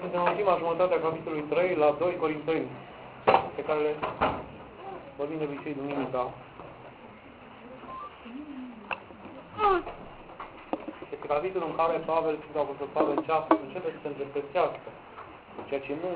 Suntem în prima jumătate a capitolului 3 la 2 Corinteni, pe care le vorbim de obicei duminica. Este capitolul în care Pavel, Sfântul Apostol Pavel, începe să se îndreptățească, ceea ce nu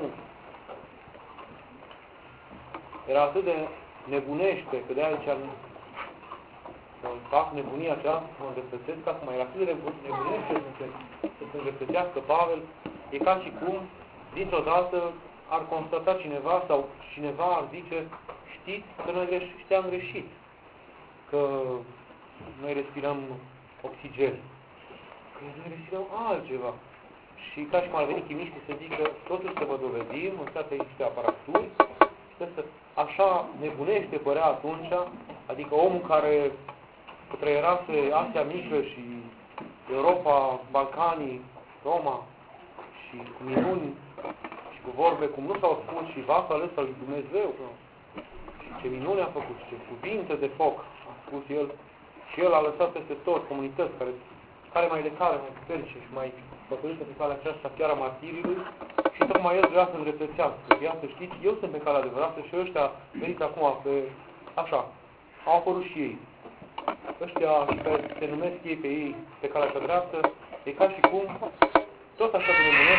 era atât de nebunește, că de aici să fac nebunia aceasta, să mă îndreptățesc acum, era atât de nebunește să se îndreptățească Pavel, e ca și cum, dintr-o dată, ar constata cineva sau cineva ar zice, știți că noi am greșit, că noi respirăm oxigen, că noi respirăm altceva. Și ca și cum ar veni chimiștii să zică, totul să vă dovedim, în toate niște aparaturi, așa nebunește părea atunci, adică omul care trăierase Asia Mică și Europa, Balcanii, Roma și cu minuni și cu vorbe cum nu s-au spus și vasul ales al lui Dumnezeu, și ce minune a făcut, ce cuvinte de foc a spus el, și el a lăsat peste tot comunități care mai puternice și mai păcălite pe calea aceasta chiar a martirilor, și tocmai el vrea să îndreptățească. Iată, știți, eu sunt pe calea adevărată și ăștia, veniți acum pe așa, au apărut și ei. Ăștia care se numesc ei pe ei pe calea cea dreaptă, e ca și cum tot așa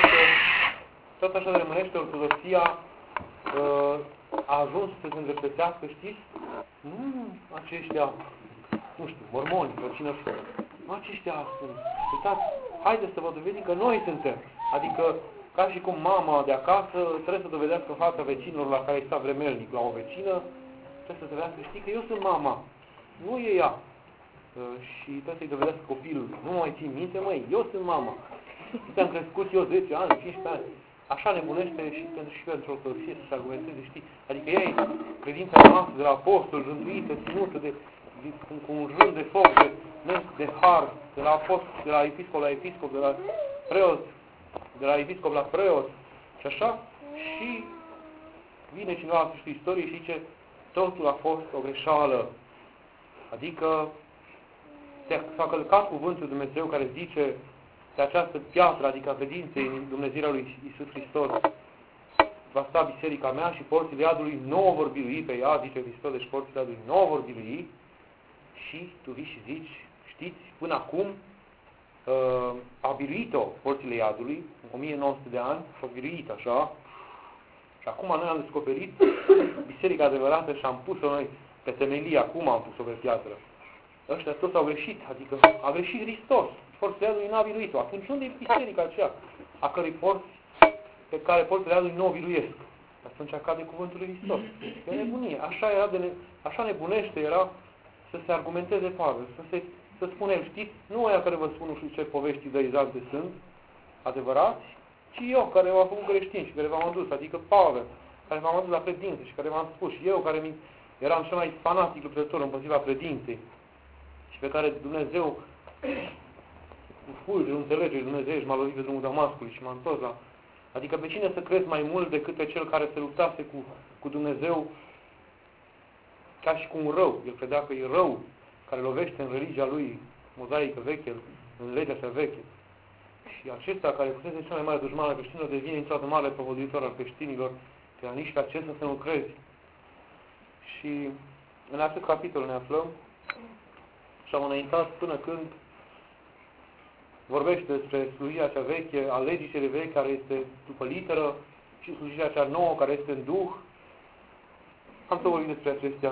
de rămânește ortodoxia a ajuns să se îndreptățească, știți? Nu aceștia, nu știu, mormoni, oricine fi. Aceștia sunt. Uitați, haideți să vă dovedim că noi suntem. Adică, ca și cum mama de acasă trebuie să dovedească în fața vecinilor la care sta vremelnic, la o vecină, trebuie să dovedească, știi că eu sunt mama, nu e ea. Și trebuie să-i dovedească copilul. Nu mai țin minte, măi, eu sunt mama. Te-am crescut eu 10 ani, 15 ani. Așa nebunește și pentru ortodoxie să se argumenteze, știi? Adică ea e credința noastră de la apostol, rânduită, ținută cu un rând de foc, de har, de la episcop la episcop, de la preot, de la episcop la preot, și așa, și vine cineva la sfârșitul istoriei și zice, totul a fost o greșeală. Adică s-a călcat cuvântul Dumnezeu care zice de această piatră, adică a credinței în Dumnezeirea lui Iisus Hristos, va sta biserica mea și porțile iadului nu o vor birui pe ea, zice Hristos, deci porțile iadului nu o vor birui. Și tu vii și zici, știți, până acum a biruit-o porțile iadului, 1900 de ani, s-a biruit așa, și acum noi am descoperit biserica adevărată și am pus-o noi pe temelie, acum am pus-o pe piatră. Ăștia toți au greșit, adică a greșit Hristos, porțile iadului n-a biruit-o. Atunci unde e biserica aceea, a cărei porți, pe care porțile iadului nu o biruiesc? Atunci cade cuvântul lui Hristos. E nebunie. Așa nebunește era să se argumenteze Pavel, să spune el, știți, nu aia care vă spun nu știu ce povești idealizante sunt adevărați, ci eu care v-am făcut creștini și care v-am adus, adică Pavel, care v-am adus la credință și care v-am spus, și eu care eram cel mai fanatic luptător împotriva credinței și pe care Dumnezeu cu fulger, înțelege Dumnezeu și m-a lovit pe drumul Damascului și m-a întors la... Adică pe cine să crezi mai mult decât pe cel care se luptase cu Dumnezeu ca și cu un rău. El credea că e rău care lovește în religia lui mozaică veche, în legea cea veche. Și acesta care fusese cel mai mare dușman al creștinilor devine niciodată mare propovăduitor al creștinilor, că nici pe acesta să nu crezi. Și în acest capitol ne aflăm și am înaintat până când vorbește despre slujirea cea veche, a legii cele vechi care este după literă și slujirea cea nouă care este în duh. Am să vorbim despre acestea.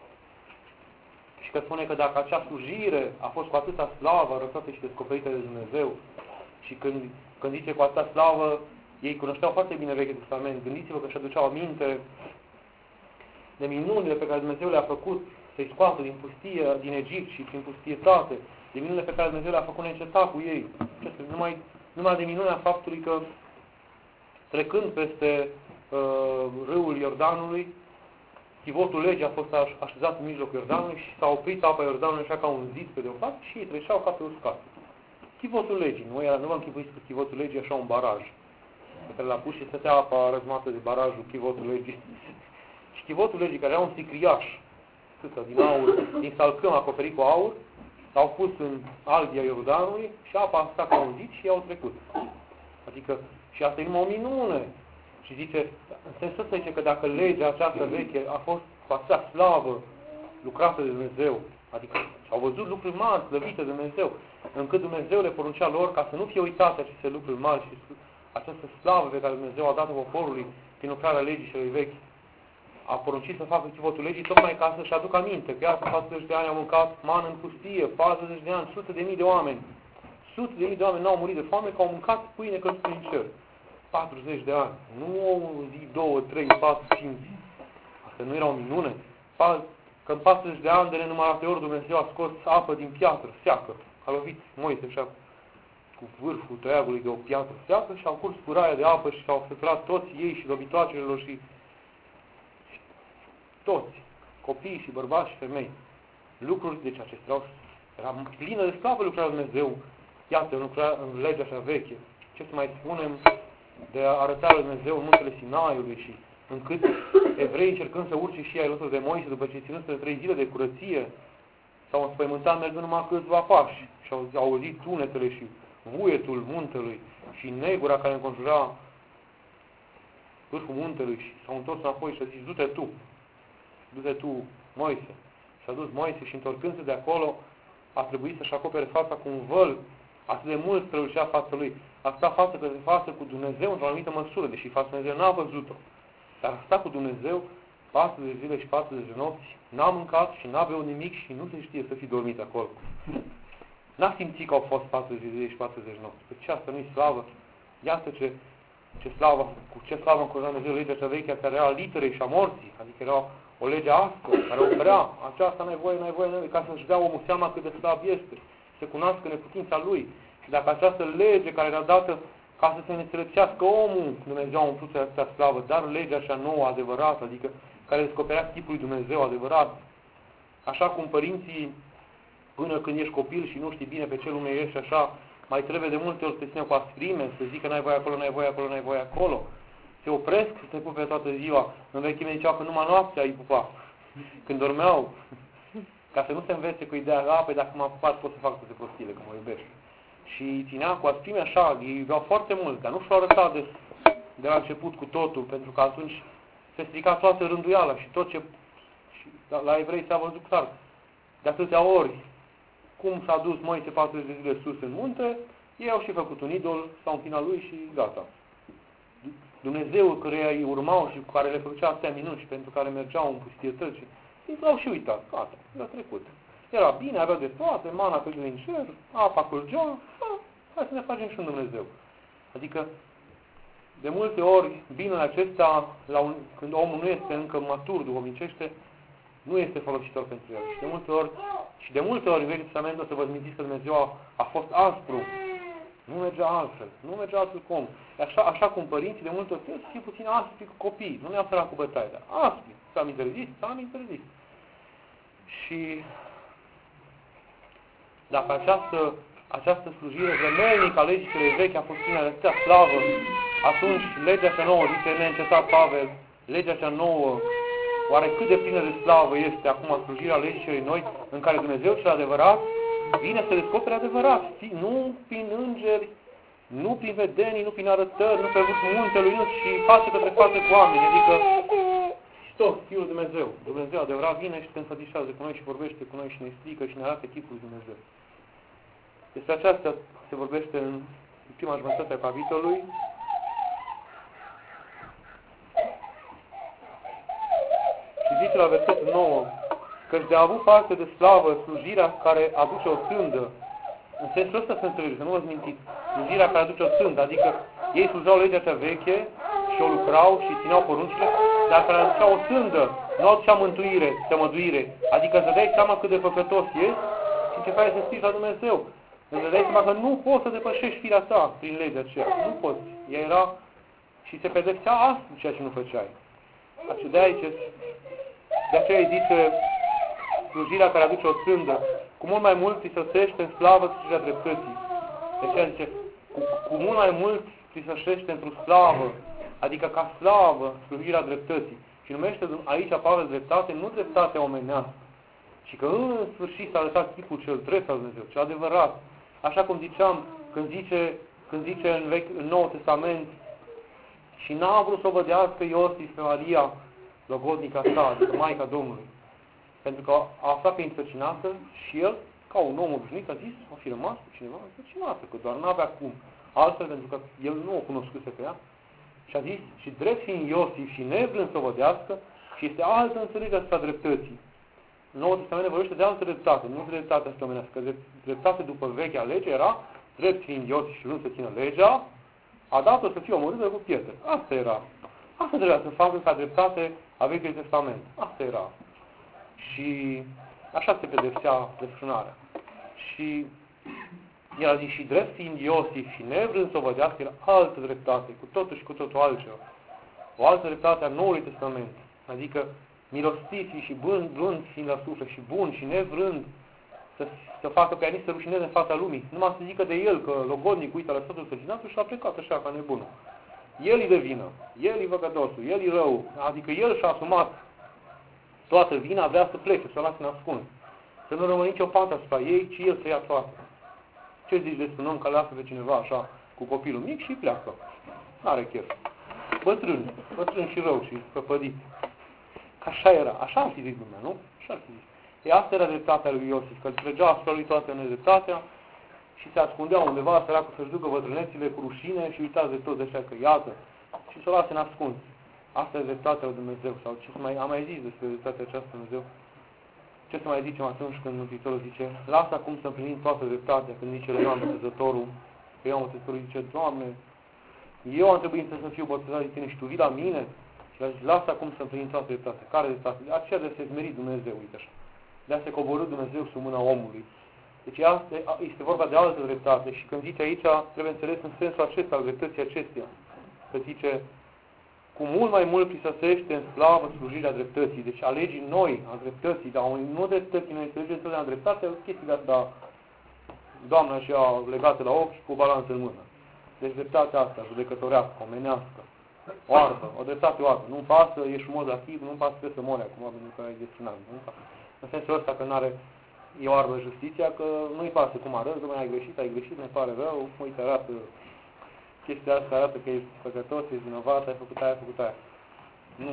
Și că spune că dacă acea slujire a fost cu atâta slavă arătată și descoperită de Dumnezeu și când zice cu atâta slavă, ei cunoșteau foarte bine Vechiul Testament, gândiți-vă că își aduceau aminte de minunile pe care Dumnezeu le-a făcut să-i scoată din pustie, din Egipt și prin pustietate, de minunile pe care Dumnezeu le-a făcut neîncetat cu ei. Numai de minunea faptului că trecând peste râul Iordanului, chivotul legii a fost așezat în mijlocul Iordanului și s-a oprit apa Iordanului așa ca un zid pe de-o parte și ei treceau ca pe uscat. Chivotul legii, nu vă închipuiți că chivotul legii așa un baraj pe care l-a pus și stătea apa răzmată de barajul chivotul legii. Și chivotul legii, care era un sicriaș, din aur, din salcâm acoperit cu aur, l-au pus în albia Iordanului și apa a stat ca un zid și i-au trecut. Adică Și asta e numai o minune. Și zice, în sensul ăsta zice că dacă legea aceasta veche a fost cu atâta slavă lucrată de Dumnezeu, adică au văzut lucruri mari, slăvite de Dumnezeu, încât Dumnezeu le poruncea lor ca să nu fie uitate aceste lucruri mari și această slavă pe care Dumnezeu a dat-o poporului prin lucrarea legii celui vechi. A poruncit să facă chivotul legii tocmai ca să-și aducă aminte că iată 40 de ani au mâncat mană în pustie, 40 de ani, sute de mii de oameni. Sute de mii de oameni n-au murit de foame că au mâncat pâine căzută din cer. 40 de ani. Nu o zi, 2, 3, 4, 5. Asta nu era o minune. Că în 40 de ani de nenumărate ori Dumnezeu a scos apă din piatră, seacă. A lovit Moise așa cu vârful toiagului de o piatră seacă și au curs curaia de apă și s-au săturat toți ei și dobitoacelor și toți, copii și bărbați și femei. Lucruri, deci acestea era plină de slavă lucrarea lui Dumnezeu. Iată, în legea așa veche. Ce să mai spunem de arătarea lui Dumnezeu în muntele Sinaiului și încât evreii încercând să urce și ei alături de Moise după ce ținuseră 3 zile de curăție, s-au înspăimântat mergând numai câțiva pași și au auzit tunetele și vuietul muntelui și negura care înconjura vârful muntelui și s-au întors înapoi și a zis, du-te tu, Moise. Și a dus Moise și întorcându-se de acolo a trebuit să-și acopere fața cu un văl, atât de mult strălucea fața lui. A stat față către față cu Dumnezeu într-o anumită măsură, deși fața Dumnezeu n-a văzut-o. Dar a stat cu Dumnezeu 40 de zile și 40 de nopți, n-a mâncat și n-a beut nimic și nu se știe să fi dormit acolo. N-a simțit că au fost 40 de zile și 40 de nopți. Păi ce asta nu-i slavă? Iată ce slavă, cu ce slavă încurajă Dumnezeu legea cea veche care era a literei și a morții, adică era o lege aspră, care oprea, aceasta n-ai voie, ca să-și dea omul seama cât de slab este, să cunoască neputința lui. Și dacă această lege care era dată ca să se înțelepțească omul, Dumnezeu a umplut această slavă, dar legea cea nouă, adevărată, adică care descoperea tipul lui Dumnezeu adevărat. Așa cum părinții, până când ești copil și nu știi bine pe ce lume ești, așa, mai trebuie de multe ori să te țină cu asprime, să zică n-ai voie acolo, n-ai voie acolo, n-ai voie acolo. Se opresc să te pupe toată ziua. În vechime ziceau că numai noaptea îi pupa. Când dormeau. Ca să nu se învețe cu ideea, păi dacă m-a pupat pot să fac toate prostiile, că mă iubești. Și ținea cu asprime așa, ei iubeau foarte mult, dar nu și-au arătat de la început cu totul, pentru că atunci se strica toată rânduiala și tot ce... Și la evrei s-a văzut clar. De atâtea ori, cum s-a dus Moise 40 de zile sus în munte, ei au și făcut un idol, s-au închinat lui și gata. Dumnezeu căreia îi urmau și cu care le făcea atâtea minuni și pentru care mergeau în pustietăți, ei l-au și uitat. Gata, le-a trecut. Era bine, avea de toate, mana pe din cer, apa curgea, hai să ne facem și un Dumnezeu. Adică, de multe ori, binele acesta, când omul nu este încă matur duhovnicește, nu este folositor pentru el. Și de multe ori, în Vechiul Testament, o să vă mințiți că Dumnezeu a fost aspru. Nu mergea altfel. Nu mergea altfel cum. Așa cum părinții de multe ori trebuie să fie puțin aspri cu copii. Nu neapărat cu bătaie, dar aspri. S-am interzis. Și dacă această slujire vremelnică a legii celei vechi a fost plină de atâtea slavă, atunci legea cea nouă, zice neîncetat Pavel, legea cea nouă, oare cât de plină de slavă este acum slujirea legii celei noi, în care Dumnezeu cel adevărat vine să descopere adevărat, nu prin îngeri, nu prin vedenii, nu prin arătări, nu pe vârful muntelui, nu, și face către față cu oameni. Adică Hristos, Fiul Dumnezeu, Dumnezeu adevărat vine și se înfățișează cu noi și vorbește cu noi și ne explică și ne arată chipul lui Dumnezeu. Despre aceasta se vorbește în prima jumătate a capitolului. Și zice la versetul 9, că-și de a avut parte de slavă slujirea care aduce o tândă. În sensul ăsta se înțelege, să nu vă mintiți. Slujirea care aduce o tândă, adică ei slujau legea cea veche și o lucrau și țineau poruncile, dar care aducea o tândă, nu aducea mântuire, tămăduire. Adică să dai seama cât de păcătos ești și ce faci să strici la Dumnezeu. Îți dai seama că nu poți să depășești firea ta prin legea aceea. Nu poți. Ea era și se pedepsea astfel ceea ce nu făceai. De aceea îi zice slujirea care aduce o tândă, cu mult mai mult îi săsește în slavă slujirea dreptății. De aceea zice, cu mult mai mult îi săsește într-o slavă, adică ca slavă slujirea dreptății. Și numește aici Pavel dreptate, nu dreptatea omenească, ci că în sfârșit s-a arătat tipul cel drept al Dumnezeu, cel adevărat. Așa cum ziceam, când zice în Noul Testament, Și n-a vrut să o vădească Iosif pe Maria, logodnica sa, adică Maica Domnului. Pentru că a aflat că e însărcinată și el, ca un om obișnuit, a zis, a fi rămas cu cineva însărcinată, că doar n-avea cum. Altfel, pentru că el nu o cunoscuse pe ea. Și a zis, și drept fiind Iosif și nevrând să o vădească, și este altă înțelegere asupra dreptății. Noul Testament vorbește de altă dreptate, nu dreptatea asta omenească. Dreptate după vechea lege era, drept fiind Iosif și vrând să țină legea, a dat-o să fie omorâtă cu pietre. Asta era. Asta trebuia să facă ca dreptate a Vechiului Testament. Asta era. Și așa se pedepsea desfrânarea. Și el a zis, și drept fiind Iosif și nevrând să o vădească, era altă dreptate, cu totul și cu totul altceva. O altă dreptate a Noului Testament. Adică milostivi și blând fiind la suflet și bun și nevrând să facă pe Anis să rușineze în fața lumii. Numai să zică de el că logodnic, uite, a lăsat-o sărcinatul și a plecat așa ca nebunul. El e de vină, el e văgădosul, el e rău. Adică el și-a asumat toată vina, vrea să plece, să o lase ascuns. Să nu rămână nicio pată asupra ei, ci el să ia toată. Ce zici despre un om care lasă pe cineva așa cu copilul mic și pleacă? N-are chef. Bătrân și rău și prăpădit. Așa era, așa ar fi zis lumea, nu? Așa ar fi zis. E asta era dreptatea lui Iosif, că îl trăgea asupra lui toată nedreptatea și se ascundea undeva săracul să-și ducă bătrânețile cu rușine și uitați de toți ăștia că iată și să o lase ascuns. Asta e dreptatea lui Dumnezeu. Sau ce am mai zis despre dreptatea aceasta Dumnezeu? Ce să mai zicem atunci când Mântuitorul zice, lasă acum să împlinim toată dreptatea, când zice la Ioan Botezătorul, că Ioan Botezătorul zice, Doamne, eu am trebuit să fiu botezat de tine și tu vii la mine? Și a zis, lasă acum să împlinim toată dreptatea. Care dreptate? Aceea de se smeri Dumnezeu, uite așa. De a se coborî Dumnezeu sub mâna omului. Deci este vorba de altă dreptate și când zice aici, trebuie înțeles în sensul acesta, al dreptății acesteia. Că zice, cu mult mai mult prisosește în slavă slujirea dreptății. Deci alegii noi a dreptății, dar nu dreptății, noi înțelegem întotdeauna dreptatea, chestia asta, Doamna și-a legată la ochi cu o balanță în mână. Deci dreptatea asta, judecătorească, omenească, oarbă, o dreptate oarbă. Nu-mi pasă, ești frumos la chip, nu-mi pasă să mori acum, pentru că ai destinat. În sensul ăsta că n-are, e oarbă justiția, că nu-i pasă cum arăți, domnule, ai greșit, ne pare rău, uite, arată, chestia asta arată că ești păcătos, ești vinovat, ai făcut aia. Nu.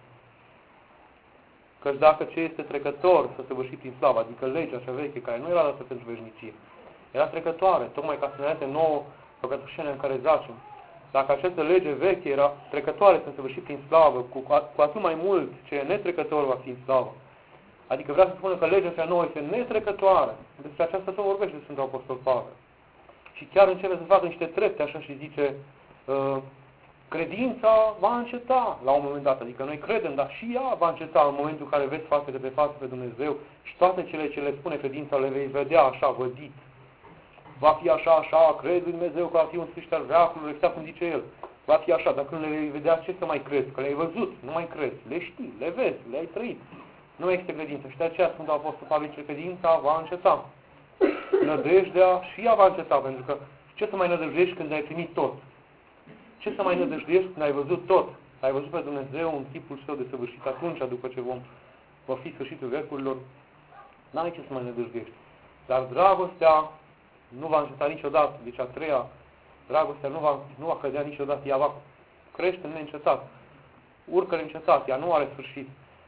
Căci dacă ce este trecător să săvârșit prin slavă, adică legea cea veche, care nu era dată pentru veșnicie, era trecătoare, tocmai ca să ne arate nouă păcătușenia în care zacem. Dacă această lege veche era trecătoare să săvârșit prin slavă, cu atât mai mult ce e netrecător va fi în slavă. Adică vrea să spună că legea cea nouă este netrecătoare. Despre aceasta se vorbește de Sfântul Apostol Pavel. Și chiar începe să facă niște trepte, așa și zice, credința va înceta la un moment dat. Adică noi credem, dar și ea va înceta în momentul în care vezi față de pe față pe Dumnezeu și toate cele ce le spune credința le vei vedea așa, vădit. Va fi așa, cred în Dumnezeu că va fi un sfârșit al veacului, exact cum zice el. Va fi așa, dacă nu le vei vedea, ce să mai crezi? Că le-ai văzut, nu mai crezi, le știi, le vezi, le-ai trăit. Nu mai există credință. Și de aceea Sfântul Apostol Pavel zice, credința va înceta. Nădejdea și ea va înceta, pentru că ce să mai nădăjduiești când ai primit tot? Ce să mai nădăjduiești când ai văzut tot? Ai văzut pe Dumnezeu în tipul său de săvârșit atunci, după ce va fi sfârșitul veacurilor, n-ai ce să mai nădăjduiești. Dar dragostea nu va înceta niciodată. Deci a treia, dragostea nu va cădea niciodată. Ea va crește neîncetat. Urcă neîncetat. Ea nu are sfârșit.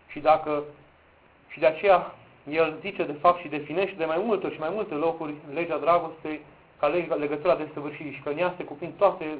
Și de aceea el zice de fapt și definește de mai multe și mai multe locuri legea dragostei ca legătura de săvârșire și că în ea se cuprind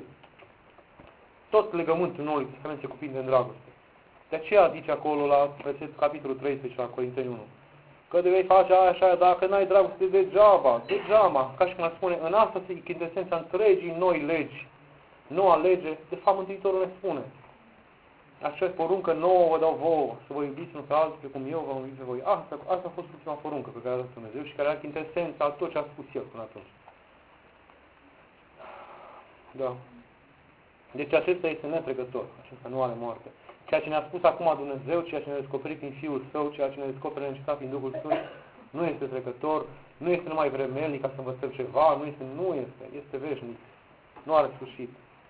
tot legământul Noului Testament se cuprinde în dragoste. De aceea zice acolo la versetul capitolul 13 la Corinteni 1 că de vei face aia și aia, dacă n-ai dragoste degeaba, ca și cum ar spune, în asta se chintesența întregii noi legi. Noua lege, de fapt Mântuitorul ne spune. Așa poruncă nouă vă dau vouă, să vă iubiți unul pe altul, precum eu vă iubit pe voi. Asta a fost ultima poruncă pe care a dat Dumnezeu și care are chintesența a tot ce a spus El până atunci. Da. Deci acesta este netrecător, acesta nu are moarte. Ceea ce ne-a spus acum Dumnezeu, ceea ce ne-a descoperit prin Fiul Său, ceea ce ne descoperă neîncetat prin Duhul Sfânt, nu este trecător, nu este numai vremelnic ca să învățăm ceva, este veșnic, nu are sfârșit.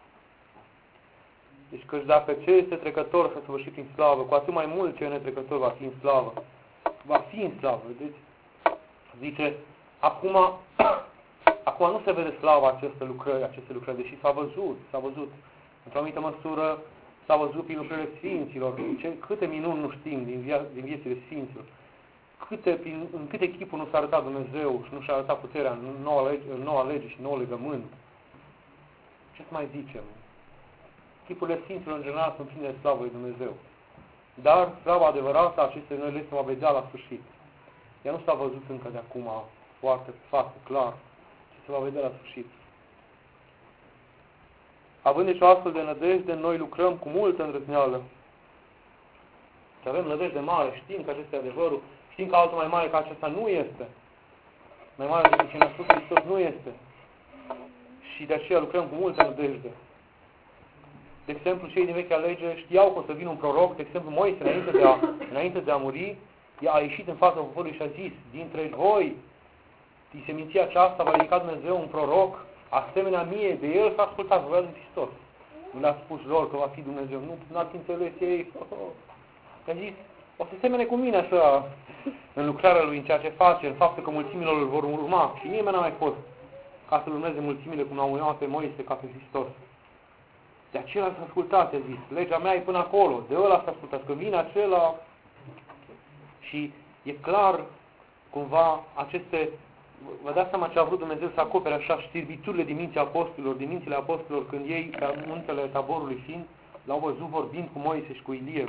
Deci că dacă ce este trecător să săvârșit prin slavă, cu atât mai mult ce e netrecător va fi în slavă. Va fi în slavă, vedeți? Zice, acum nu se vede slava aceste lucrări, deși s-a văzut. Într-o anumită măsură s-a văzut prin lucrurile Sfinților, câte minuni nu știm din viețile Sfinților, în câte chipuri nu s-a arătat Dumnezeu și nu și-a arătat puterea în noua lege și nou legământ. Ce să mai zicem? Chipurile Sfinților în general sunt pline de slavă lui Dumnezeu. Dar slava adevărată, aceste noi le se va vedea la sfârșit. Ea nu s-a văzut încă de acum foarte clar, ci se va vedea la sfârșit. Având deci o astfel de nădejde, noi lucrăm cu multă îndrăzneală. Și avem nădejde mare, știm că acesta e adevărul, știm că altul mai mare ca acesta nu este. Mai mare decât ce ne-a spus Hristos nu este. Și de aceea lucrăm cu multă nădejde. De exemplu, cei din vechea lege știau că o să vină un proroc, de exemplu, Moise, înainte de a muri, a ieșit în fața poporului și a zis, dintre voi, din seminția aceasta va ridica Dumnezeu un proroc, asemenea mie, de el s-a ascultat, vorbea de Hristos. Nu le-a spus lor că va fi Dumnezeu, nu ați înțeles ei. A zis, o să semene cu mine așa, în lucrarea lui, în ceea ce face, în faptul că mulțimilor îl vor urma. Și nimeni n-a mai fost ca să-l urmeze mulțimile cum l-au urmat pe Moise ca pe Hristos. De aceea să ascultați, a zis, legea mea e până acolo, de ăla să ascultați, că vine acela. Și e clar, cumva, vă dați seama ce a vrut Dumnezeu să acopere așa știrbiturile din mințile apostolilor, când ei, pe muntele Taborului fiind, l-au văzut vorbind cu Moise și cu Ilie.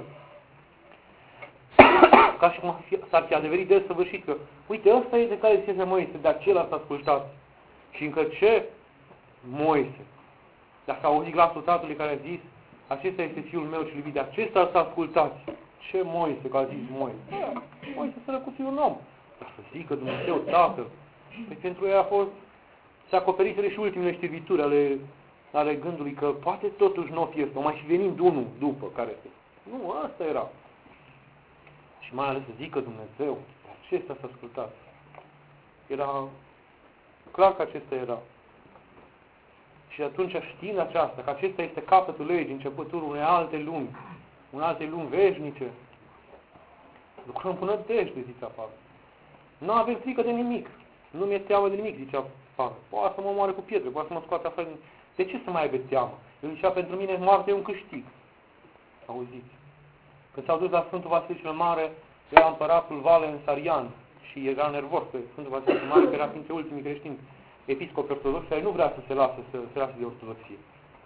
Ca și cum s-ar fi adeverit desăvârșit că, uite, ăsta e de care zisese Moise, de acela să ascultați. Și încă ce? Moise. Dar s-a auzit glasul Tatălui care a zis, acesta este Fiul meu și iubit, de acesta să ascultați. Ce Moise, că a zis Moise? Moise sărăcuții un om. Dar să zică Dumnezeu Tatăl. Păi pentru ei se acoperiseră și ultimele știrbituri ale gândului că poate totuși nu o fi ăsta, mai și venind unul după care... Nu, asta era. Și mai ales să zică Dumnezeu, de acesta să ascultați. Era clar că acesta era. Și atunci știind aceasta, că acesta este capătul legii, începutul unei alte lumi veșnice, lucrăm cu nădejde, zicea Pavel. Nu avem frică de nimic. Nu mi-e teamă de nimic, zicea Pavel. Poate să mă omoare cu pietre, poate să mă scoate afară. De ce să mai aibă teamă? El zicea, pentru mine moartea e un câștig. Auziți? Când s-au dus la Sfântul Vasile cel Mare, era împăratul Valen Sarian și era nervos pe Sfântul Vasile cel Mare, că era printre ultimii creștini episcopi ortodoxi, care nu vrea să se lase de ortodoxie.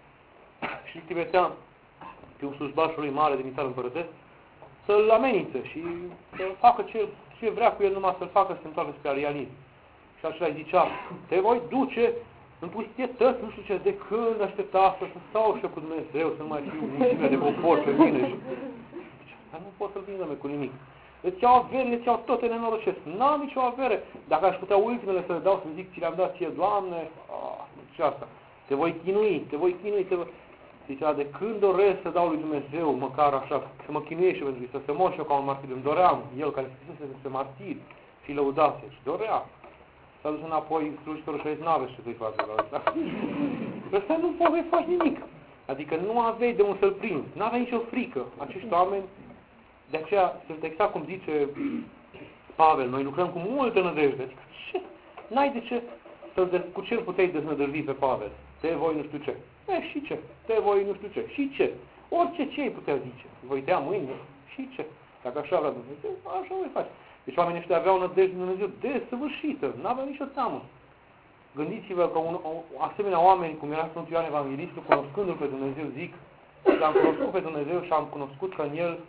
Și trimetea pe un slujbașul lui mare de țară împărătesc să-l amenințe și să facă ce vrea cu el, numai să-l facă să se întoarcă spre arianism. Și acela îi zicea, te voi duce în pustietăți, nu știu ce, de când aștepta asta, să stau și eu cu Dumnezeu, să nu mai fiu mulțime de popor pe mine. Și... Dar nu pot să-l vindă cu nimic. Îți iau averile, îți iau toate nenorocesc. N-am nicio avere. Dacă aș putea ultimele să le dau, să zic, ți le-am dat ție, Doamne, ce asta? Te voi chinui. Zicea, de când doresc să dau lui Dumnezeu, măcar așa, să mă chinuiește pentru Hristos, să mor și eu ca un martir. Îmi doream, el care se martir și lăudase. Și dorea. S-a dus înapoi slujitorul și a zis, n-aveți ce să-i faci la ăsta. Ăsta nu poți să faci nimic. Adică nu aveai de unde să-l prinzi. N-aveai nicio frică. Acești oameni, de aceea, sunt exact cum zice Pavel, noi lucrăm cu multă nădejde. Adică ce? N-ai de ce? Cu ce puteai deznădăjdi pe Pavel? Te voi nu știu ce. Și ce? Te voi nu știu ce. Și ce? Orice ce îi putea zice. Voi tăia mâine. Și ce? Dacă așa vrea Dumnezeu, așa voi face. Deci oamenii ăștia aveau nădejde în Dumnezeu desăvârșită. N-aveau nicio teamă. Gândiți-vă că asemenea oameni, cum era Sfântul Ioan Evanghelistul, cunoscându-L pe Dumnezeu, zic, l-am cunoscut pe Dumnezeu și am cunoscut că în El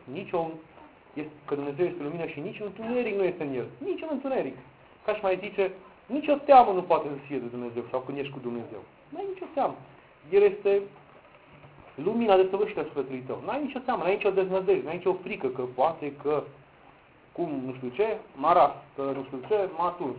că Dumnezeu este lumină și nici întuneric nu este în El. Nici un întuneric. Ca și mai zice, nicio teamă nu poate să fie de Dumnezeu sau când ești cu Dumnezeu. N-ai nicio teamă. El este lumina desăvârșită a sufletului tău. N-ai nicio teamă, n-ai nicio deznădejde, n-ai nicio frică că poate că cum nu știu ce, m-a ras, că nu știu ce, m-a tuns.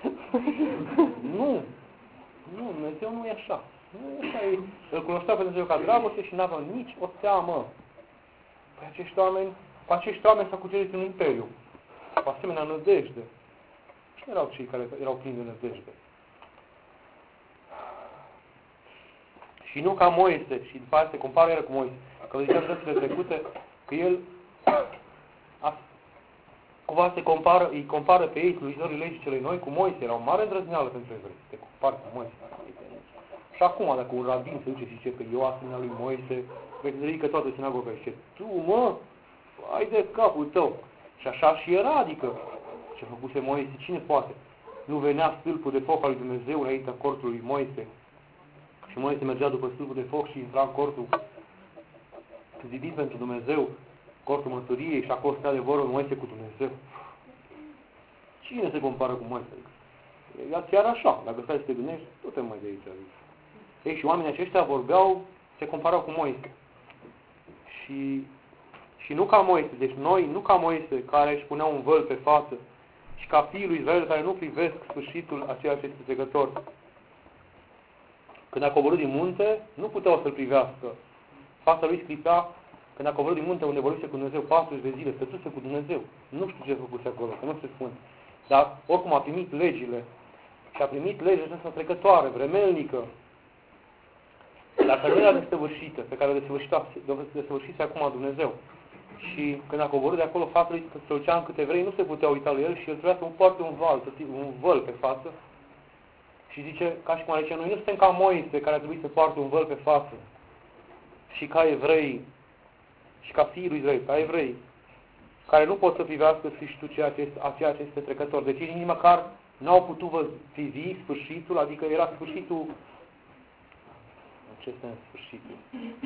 Nu, Dumnezeu nu e așa. Nu e așa. Îl cunoștea pe Dumnezeu ca dragoste și n-aveau nici o teamă. Păi cu acești oameni s-a cucerit un imperiu. Cu asemenea nădejde. Cine erau cei care erau plini de nădejde? Și nu ca Moise, și după aceea se compară el cu Moise. Că vă ziceam dățile trecute, că el cumva îi compară pe ei, slujitorii legii celei noi, cu Moise. Era o mare îndrăzneală pentru evrei. Te compari cu Moise. Și acum, dacă un rabin se duce și zice că eu asemenea lui Moise, vezi să ridică toată sinagoga și zice, tu, mă, ai de capul tău. Și așa și era, adică, ce făcuse Moise, cine poate? Nu venea stâlpul de foc al lui Dumnezeu înaintea cortului lui Moise. Și Moise mergea după stâlpul de foc și intra în cortul zidit pentru Dumnezeu, cortul mărturiei, și acolo stea de vorbă Moise cu Dumnezeu. Cine se compară cu Moise? Adică, chiar așa, dacă stai să te gândești, tot mai de aici. Adică. Ei, și oamenii aceștia vorbeau, se comparau cu Moise. Și nu ca Moise, deci noi, nu ca Moise, care își punea un văl pe față, și ca fiii lui Israel care nu privesc sfârșitul a ceea ce este trecător. Când a coborât din munte, nu puteau să-l privească. Fața lui sclipea, când a coborât din munte unde vorbise cu Dumnezeu 40 de zile, stătuse cu Dumnezeu. Nu știu ce a făcut acolo, că nu se spune. Dar oricum a primit legile. Și a primit legea aceasta trecătoare, vremelnică, dar care nu era desăvârșită, pe care o desăvârșise acum Dumnezeu. Și când a coborât de acolo, fața lui strălucea încât evreii nu se putea uita la el și el trebuia să poarte un văl pe față. Și zice, ca și cum ar zice, noi nu suntem ca Moise, care a trebuit să poarte un văl pe față. Și ca evrei, și ca fiii lui Israel, ca evrei, care nu pot să privească sfârșitul a ceea ce este trecător. Deci ei nici măcar n-au putut privi sfârșitul, adică era sfârșitul. Ce este în sfârșitul?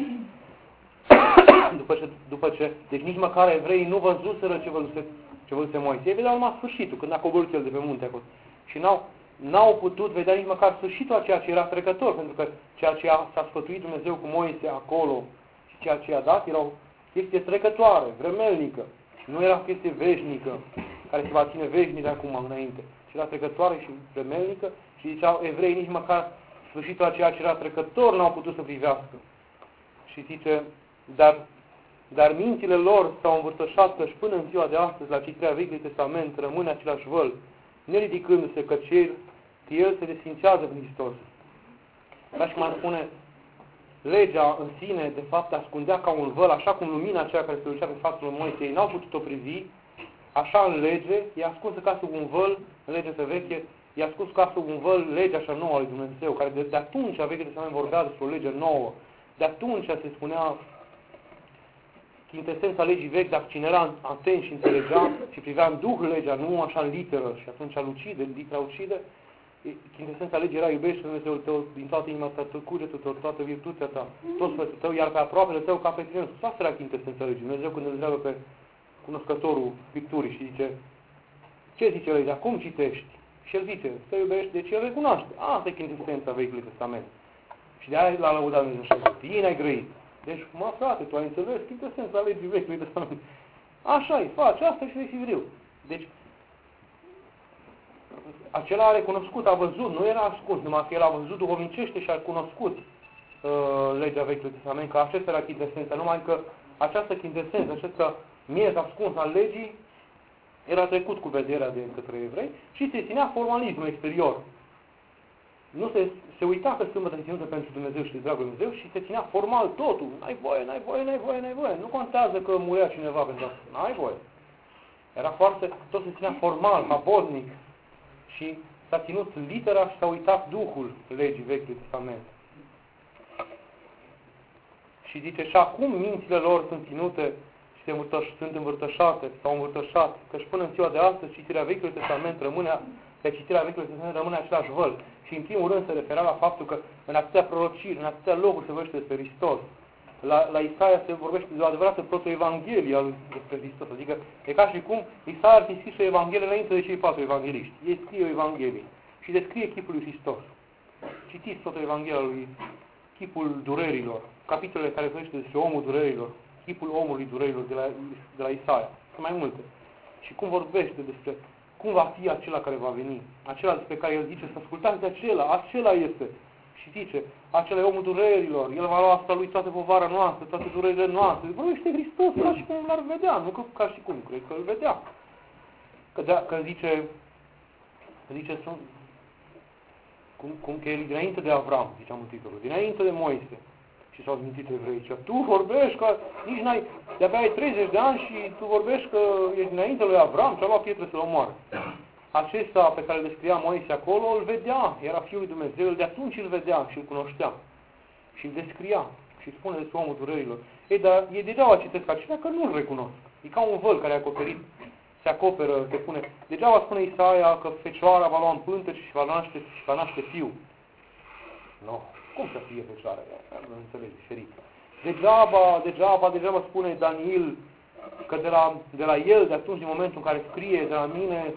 Deci nici măcar evreii nu văzuseră ce văzuse Moise. Ei vedeau numai sfârșitul, când a coborât el de pe munte acolo. Și n-au putut vedea nici măcar sfârșitul a ceea ce era trecător, pentru că ceea ce s-a sfătuit Dumnezeu cu Moise acolo și ceea ce i-a dat era o chestie trecătoare, vremelnică. Și nu era o chestie veșnică, care se va ține veșnic de acum înainte. Și era trecătoare și vremelnică și ziceau evrei nici măcar sfârșitul a ceea ce era trecător n-au putut să privească. Și zice, dar mințile lor s-au învârtășat că și până în ziua de astăzi, la citirea Vechiului Testament, rămâne același văl, neridicându-se că el se desfințează prin Hristos. Dar și cum ar spune, legea în sine, de fapt, ascundea ca un văl, așa cum lumina aceea care se ducea pe fața lui Moise, ei n-au putut-o privi, așa în lege, e ascunsă ca sub un văl, în legea veche, e ascuns ca sub un văl legea așa nouă a lui Dumnezeu, care de atunci Vechiul Testament vorbea despre o lege nouă. De atunci se spunea chintesența legii vechi, dacă cine era atent și înțelegea și privea în duh legea, nu așa în literă, și atunci litera ucide, chintesența legii era iubește Dumnezeul tău din toată inima ta, tot cugetul tău, toată virtutea ta, tot sfătul tău, iar pe aproapele tău ca pe tine. Asta era chintesența legii. Dumnezeu când îl întreabă pe cunoscătorul Scripturii și zice, ce zice legea? Cum citești? Și el zice, să iubești, deci el recunoaște. Asta e chintesența Vechiului Testament. Și de aia l-a lăudat Dumnezeu și a zis, bine ai grăit. Deci, mă, frate, tu ai înțeles chintesența legii Vechiului Testament. Așa e, faci asta și vei fi viu. Deci, acela a recunoscut, a văzut, nu era ascuns, numai că el a văzut duhovnicește și a cunoscut legea Vechiului Testament, că acesta era chintesența, numai că această chintesență, acest miez ascuns al legii, era trecut cu vederea de către evrei și se ținea formalismul exterior. Nu se uita că sâmbătă se ținută pentru Dumnezeu și de dragul Dumnezeu și se ținea formal totul. N-ai voie, n-ai voie, n-ai voie, n-ai voie. Nu contează că murea cineva pentru asta. N-ai voie. Era foarte, tot se ținea formal, habodnic. Și s-a ținut litera și s-a uitat duhul legii Vechiului Testament. Și zice, și acum mințile lor sunt ținute și sunt învârtășate, s-au învârtășat, că și până în ziua de astăzi citirea Vechiului Testament rămâne același văl. Și în primul rând se referea la faptul că în atâtea prorociri, în atâtea locuri se vorbește despre Hristos. La Isaia se vorbește de o adevărată proto-evanghelie despre Hristos. Adică e ca și cum Isaia ar fi scris o evanghelie înainte de cei 4 evangeliști. Ei scrie o evanghelie și descrie chipul lui Hristos. Citiți tot evanghelia lui, chipul durerilor, capitolele care vorbește despre omul durerilor, chipul omului durerilor de la Isaia. Sunt mai multe. Și cum vorbește despre cum va fi acela care va veni, acela despre care el zice să ascultați de acela este. Și zice, acela e omul durerilor, el va lua asta lui toată povara noastră, toate durerile noastre. Vorbește Hristos ca și cum l-ar vedea, nu ca și cum, cred că îl vedea. Că zice cum că el dinainte de Avram, zicea Mântuitorul, dinainte de Moise. Și s-au mintit evrei. Zicea, tu vorbești că nici de-abia ai 30 de ani și tu vorbești că ești dinainte lui Avram și a luat pietre să-l omoare. acesta pe care îl descria Moise acolo, îl vedea, era Fiul lui Dumnezeu, el de atunci îl vedea și îl cunoștea. Și îl descria și spune despre omul durerilor. Ei, dar ei degeaba citesc acelea că nu-l recunosc. E ca un văl care e acoperit, se acoperă, se pune. Degeaba spune Isaia că fecioara va lua în pânteci și va naște fiu. Nu. Cum să fie fecioara? Nu înțelegi, diferit. Degeaba spune Daniel că de la el, de atunci, din momentul în care scrie de la mine,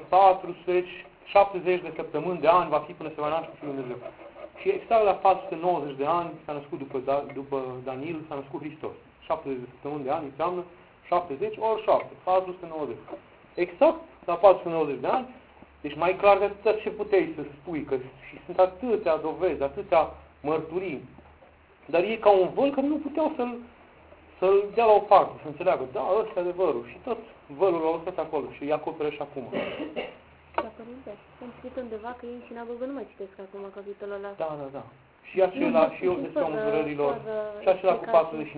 470 de săptămâni de ani va fi până se va naște Fiul Dumnezeu. Și exact la 490 de ani s-a născut după Daniel, s-a născut Hristos. 70 de săptămâni de ani înseamnă 70 ori 7, 490. Exact la 490 de ani, deci mai clar de atâta ce puteai să spui, că și sunt atâtea dovezi, atâtea mărturii, dar ei ca un văl care nu puteau să-l dea la o parte, să înțeleagă, da, ăsta e adevărul. Și tot vălul a lăsat acolo și îi acoperă și acum. Da, părinte, am citit undeva că ei în sinagogă nu mai citesc acum capitolul ăla. Da. Și acela, și eu despre omul durerilor, și acela cu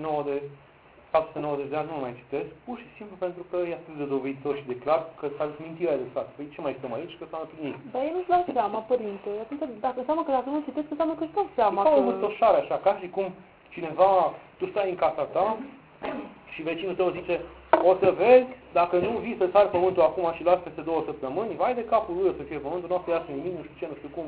490 de ani nu mai citesc, pur și simplu pentru că e atât de doveditor și de clar că s-a mintirea de fapt. Păi ce mai stăm aici, că s-a împlinit. Dar ei nu-și dau seama, părinte. Atunci, dacă înseamnă că dacă nu citesc, înseamnă că își dau seama. E ca o mărtoșare așa, ca și cum cineva, tu stai în casa ta și vecinul tău zice, o să vezi, dacă nu vii să sari pământul acum și las peste 2 săptămâni, vai de capul lui o să fie pământul, nu o să iasă nimic, nu știu ce, nu știu cum.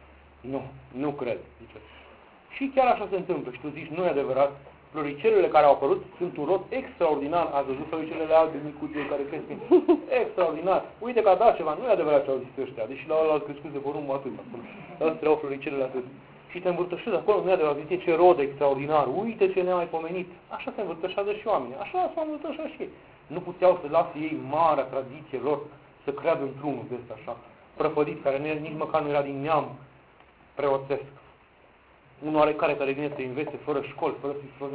Nu cred, zice. Și chiar așa se întâmplă și tu zici, nu e adevărat, floricelele care au apărut sunt un rod extraordinar, ați văzut floricelele albe micuțe care cresc extraordinar. Uite că a dat ceva, nu e adevărat ce au zis ăștia, deși la ăla crescut de porumbul atât. Ăstea au floricelele atât. Și te învârtășești acolo, nu e adevărat, zice ce rod extraordinar, uite ce nemaipomenit. Așa se învârtășează și oamenii, așa s-au învârtășat și ei. Nu puteau să lasă ei marea tradiție lor să creadă într-unul de ăsta așa, prăpădit, care nici măcar nu era din neam preoțesc. Un oarecare care vine să învețe fără școli, fără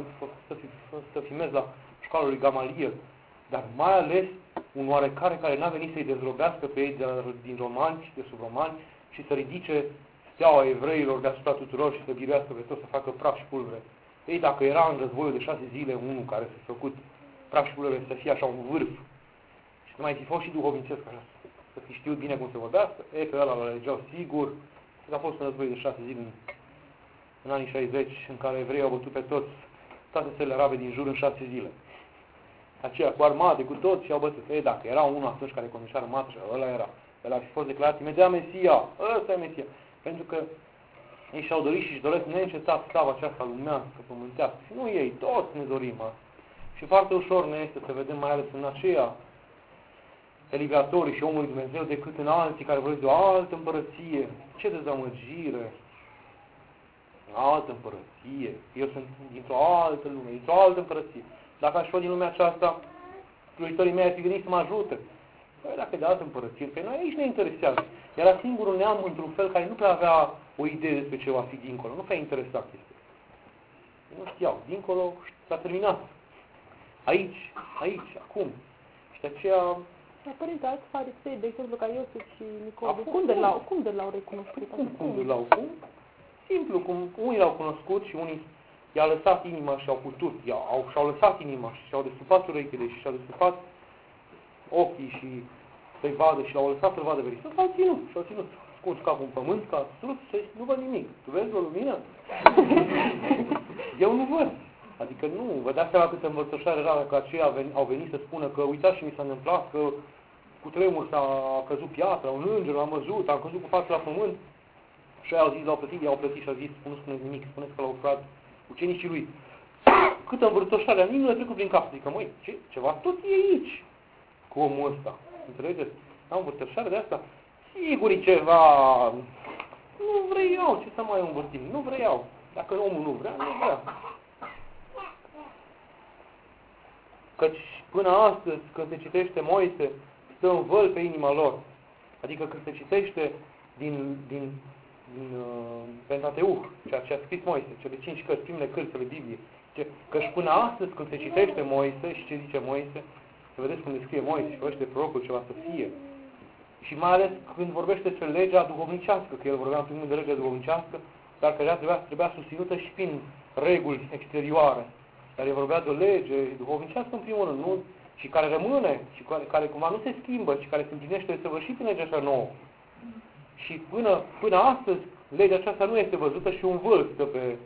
să filmezi la școala lui Gamaliel, dar mai ales un oarecare care n-a venit să-i dezrobească pe ei din romani, de sub romani și să ridice steaua evreilor deasupra tuturor și să biruiască pe toți să facă praf și pulbere. Ei, dacă era în războiul de 6 zile unul care s-a făcut praf și pulbere să fie așa un vârf și să mai fi fost și duhovnicesc așa, să fi știut bine cum se vorbească, ei, pe ăla l-alegeau sigur, că a fost un război de 6 zile în anii 60, în care evreii au bătut pe toate țările arabe din jur în 6 zile. Aceea cu armate, cu tot și au bătut. Ei, dacă era unul atunci care conducea armata, ăla era. El ar fi fost declarat imediat Mesia. Ăsta e Mesia. Pentru că ei și-au dorit și-și doresc neîncetat slava aceasta lumească, pământească. Și nu ei, toți ne dorim asta. Și foarte ușor ne este să vedem mai ales în aceea eliberatorii și omului Dumnezeu decât în alții care vorbesc de o altă împărăție. Ce dezamăgire! Altă împărăție. Eu sunt dintr-o altă lume, dintr-o altă împărăție. Dacă aș fi din lumea aceasta, slujitorii mei ar fi venit să mă ajute. Păi dacă e de altă împărăție, pe noi aici ne interesează. Era singurul neam, într-un fel, care nu prea avea o idee despre ce va fi dincolo. Nu prea interesa chestia. Nu știau. Dincolo s-a terminat. Aici, acum. Și de aceea... Dar, părinte, alți farisei, de exemplu, ca Iosif și Nicodem, cum de l-au recunoscut? Cum de l-au? Simplu, cum unii l-au cunoscut și unii i-au lăsat inima și au putut, și-au lăsat inima și și-au destupat urechile și și-au destupat ochii și să-i vadă și l-au lăsat să-l vadă pe Hristos, s-au ținut și-au ținut scurs capul în pământ ca sus și nu văd nimic. Tu vezi o lumină? Eu nu văd. Adică nu, vă dați seama câtă învățășare era că aceia au venit să spună că uitați și mi s-a întâmplat că cu tremur s-a căzut piatra, un înger l-a văzut, a căzut cu fața la pământ. Și au zis, i-au plătit și au zis, nu spuneți nimic, spuneți că l-au furat ucenicii lui. Câtă învârtoșare, nimeni nu le trecut prin cap. Adică, măi, ceva tot e aici cu omul ăsta. Înțelegeți? Am învârtoșare de asta. Sigur e ceva, nu vreau, ce să mai învârtim, nu vreau. Dacă omul nu vrea, nu vrea. Căci până astăzi, când se citește Moise, stă în văl pe inima lor. Adică când se citește din Pentateuch, ceea ce a scris Moise, cele 5 cărți, primele cărți ale Bibliei, că și până astăzi când se citește Moise și ce zice Moise, să vedeți cum descrie Moise și vorbește prorocul ceva să fie. Și mai ales când vorbește despre legea duhovnicească, că el vorbea în primul de legea duhovnicească, dar că trebuia susținută și prin reguli exterioare. Dar el vorbea de o lege duhovnicească în primul rând, nu și care rămâne, și care cumva nu se schimbă, și care se împlinește săvârșit în legea așa nouă. Și până astăzi, legea aceasta nu este văzută și un vâlc stă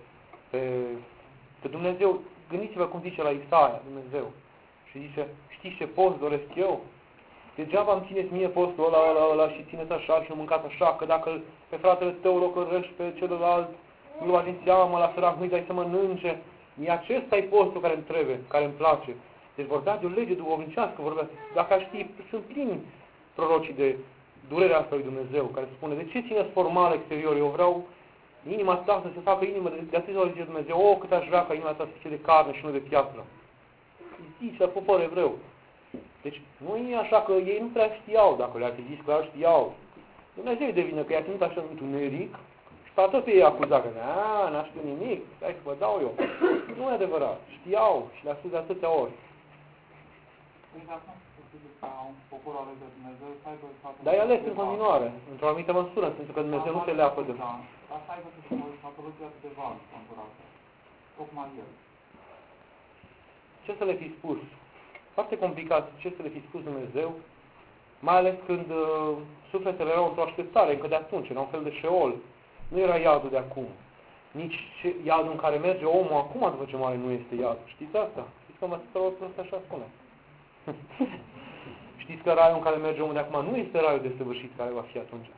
pe Dumnezeu. Gândiți-vă cum zice la Isaia, Dumnezeu. Și zice, știți ce post doresc eu? Degeaba îmi țineți mie postul ăla și țineți așa și nu mâncați așa, că dacă pe fratele tău locărăști pe celălalt, nu-l bagi în seamă, la sărac nu-i dai să mănânce. Mie acesta e postul care îmi trebuie, care îmi place. Deci vorbea de o lege duhovnicească, vorbea. Dacă aș ști, sunt plini prorocii de durerea asta lui Dumnezeu, care spune, de ce țineți formal exterior? Eu vreau inima ta să se facă inimă de atâția ori zice Dumnezeu, cât aș vrea ca inima ta să fie de carne și nu de piatră. Zice la popor evreu. Deci nu e așa că ei nu prea știau, dacă le-ar fi zis că știau. Dumnezeu de vină că i-a ținut așa în întuneric și pe tot ei acuza că n-a știut nimic, stai să vă dau eu. Nu e adevărat, știau și le-a spus de atâtea ori. Dar e ales în continuare, într-o anumită măsură, în sensul că Dumnezeu nu se leapă de... Asta ai văzut o soluție atât de vagă, conturată. Tocmai el. Ce să le fi spus? Foarte complicat ce să le fi spus Dumnezeu, mai ales când sufletele erau într-o așteptare, încă de atunci, era un fel de șeol. Nu era iadul de acum. Nici iadul în care merge omul acum, după ce moare, nu este iadul. Știți asta? Știți că mă ăsta așa spune. Știți că raiul în care merge omul de acum nu este raiul desăvârșit care va fi atunci.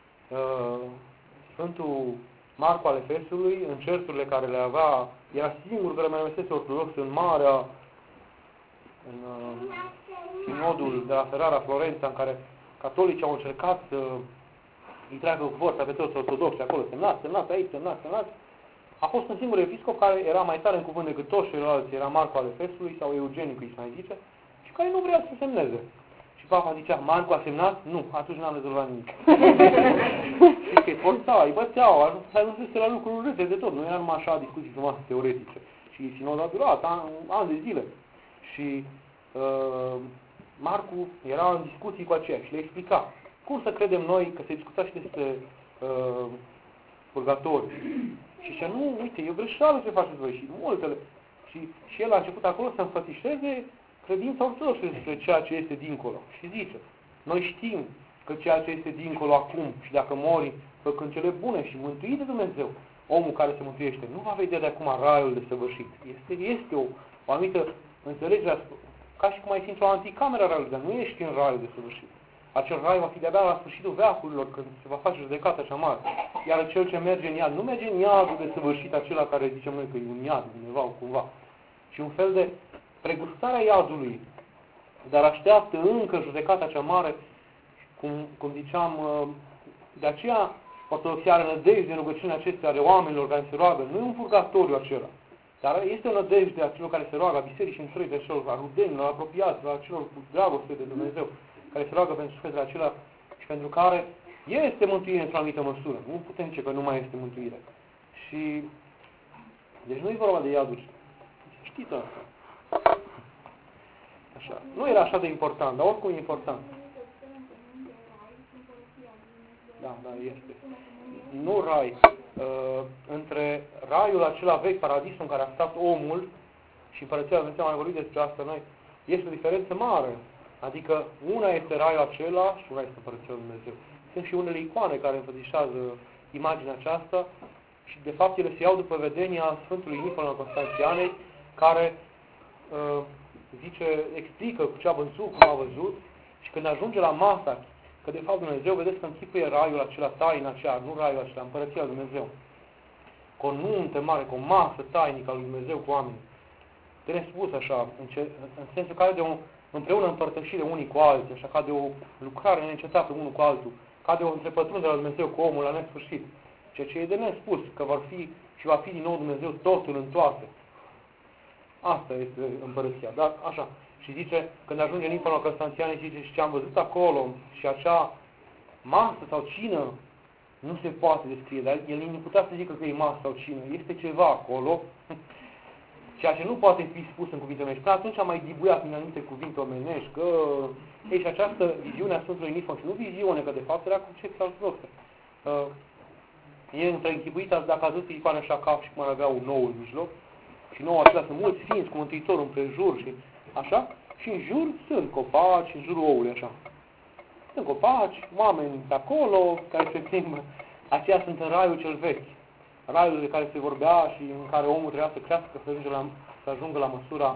Sfântul Marcu al Efesului, în certurile care le avea, era singurul care mai rămăsese ortodox în marea, în sinodul de la Ferrara, Florența, în care catolicii au încercat să îi treacă cu forța pe toți ortodoxi acolo, semnați aici, semnați. A fost un singur episcop care era mai tare în cuvânt decât toți ceilalți, era Marcu al Efesului sau Eugenicu, îi se mai zice, și care nu vrea să semneze. Și papa zicea, Marcu a semnat? Nu, atunci n-am rezolvat nimic. Și că îi forța, îi băteau, ajunse la lucruri râte de tot, nu era numai așa discuții frumoase teoretice. Și sinodul a durat ani de zile. Și Marcu era în discuții cu aceia și le explica cum să credem noi că se discuta și despre purgatoriu. Și zicea, nu, uite, e o greșeală ce faceți voi și multele. Și el a început acolo să înfățișeze credința ortodoxă despre ceea ce este dincolo. Și zice, noi știm că ceea ce este dincolo acum și dacă mori făcând cele bune și mântuit de Dumnezeu, omul care se mântuiește nu va vedea de acum raiul desăvârșit. Este o anumită înțelegere, ca și cum ai fi într-o anticameră a raiului, dar nu ești în raiul desăvârșit. Acel rai va fi de-abia la sfârșitul veacurilor, când se va face judecata cea mare. Iar cel ce merge în iad, nu merge în iadul desăvârșit, acela care zicem noi că e un iad, undeva, cumva, ci un fel de pregustarea iadului, dar așteaptă încă judecata cea mare, cum ziceam, de aceea ortodoxia are nădejde în rugăciunea acestea ale oamenilor care se roagă. Nu e un purgatoriu acela, dar este o nădejde a celor care se roagă, a bisericii întregi, a celor, a rudenilor, apropiați, a celor cu dragoste de Dumnezeu, care se roagă pentru sufletele acelea și pentru care este mântuire într-o anumită măsură. Nu putem zice că nu mai este mântuire. Și deci nu e vorba de iaduri. Știți asta. Așa. Nu era așa de important, dar oricum e important. Da, este. Nu rai. Între raiul acela vechi, paradisul în care a stat omul și Împărăția Lui Dumnezeu, am mai vorbit despre asta noi, este o diferență mare. Adică una este raiul acela și una este Împărăția Lui Dumnezeu. Sunt și unele icoane care înfățișează imaginea aceasta și de fapt ele se iau după vedenia Sfântului Nifon al Constanțianei, care explică cu ce a văzut, cum a văzut și când ajunge la masa, că de fapt Dumnezeu, vedeți că închipuie raiul acela, taina aceea, nu raiul acela, Împărăția Lui Dumnezeu. Cu o nuntă mare, cu o masă tainică a Lui Dumnezeu cu oameni. De nespus așa, în sensul că are de o împreună împărtășire unii cu alții, așa ca de o lucrare neîncetată unul cu altul, ca de o întrepătrundere la Dumnezeu cu omul la nesfârșit. Ceea ce e de nespus, că vor fi și va fi din nou Dumnezeu totul în toate. Asta este împărăția, dar așa. Și zice, când ajunge în Nifon la Constanțiane, zice, și ce am văzut acolo, și acea masă sau cină, nu se poate descrie, dar el nu putea să zică că e masă sau cină, este ceva acolo, ceea ce nu poate fi spus în cuvinte omenești. Până atunci am mai dibuiat în anumite cuvinte omenești, că și această viziune a Sfântului Nifon, și nu viziune, că de fapt era concepția ortodoxă, e întreînchipuită, dacă ați văzut icoane așa cap și cum ar avea un nou în mijloc, și nou acela sunt mulți sfinți cu Mântuitorul împrejur și așa, Și în jur sunt copaci, în jurul oului, așa. Sunt copaci, oameni de acolo, care se plimbă. Aceia sunt în raiul cel vechi. Raiul de care se vorbea și în care omul trebuia să crească, să ajungă la măsura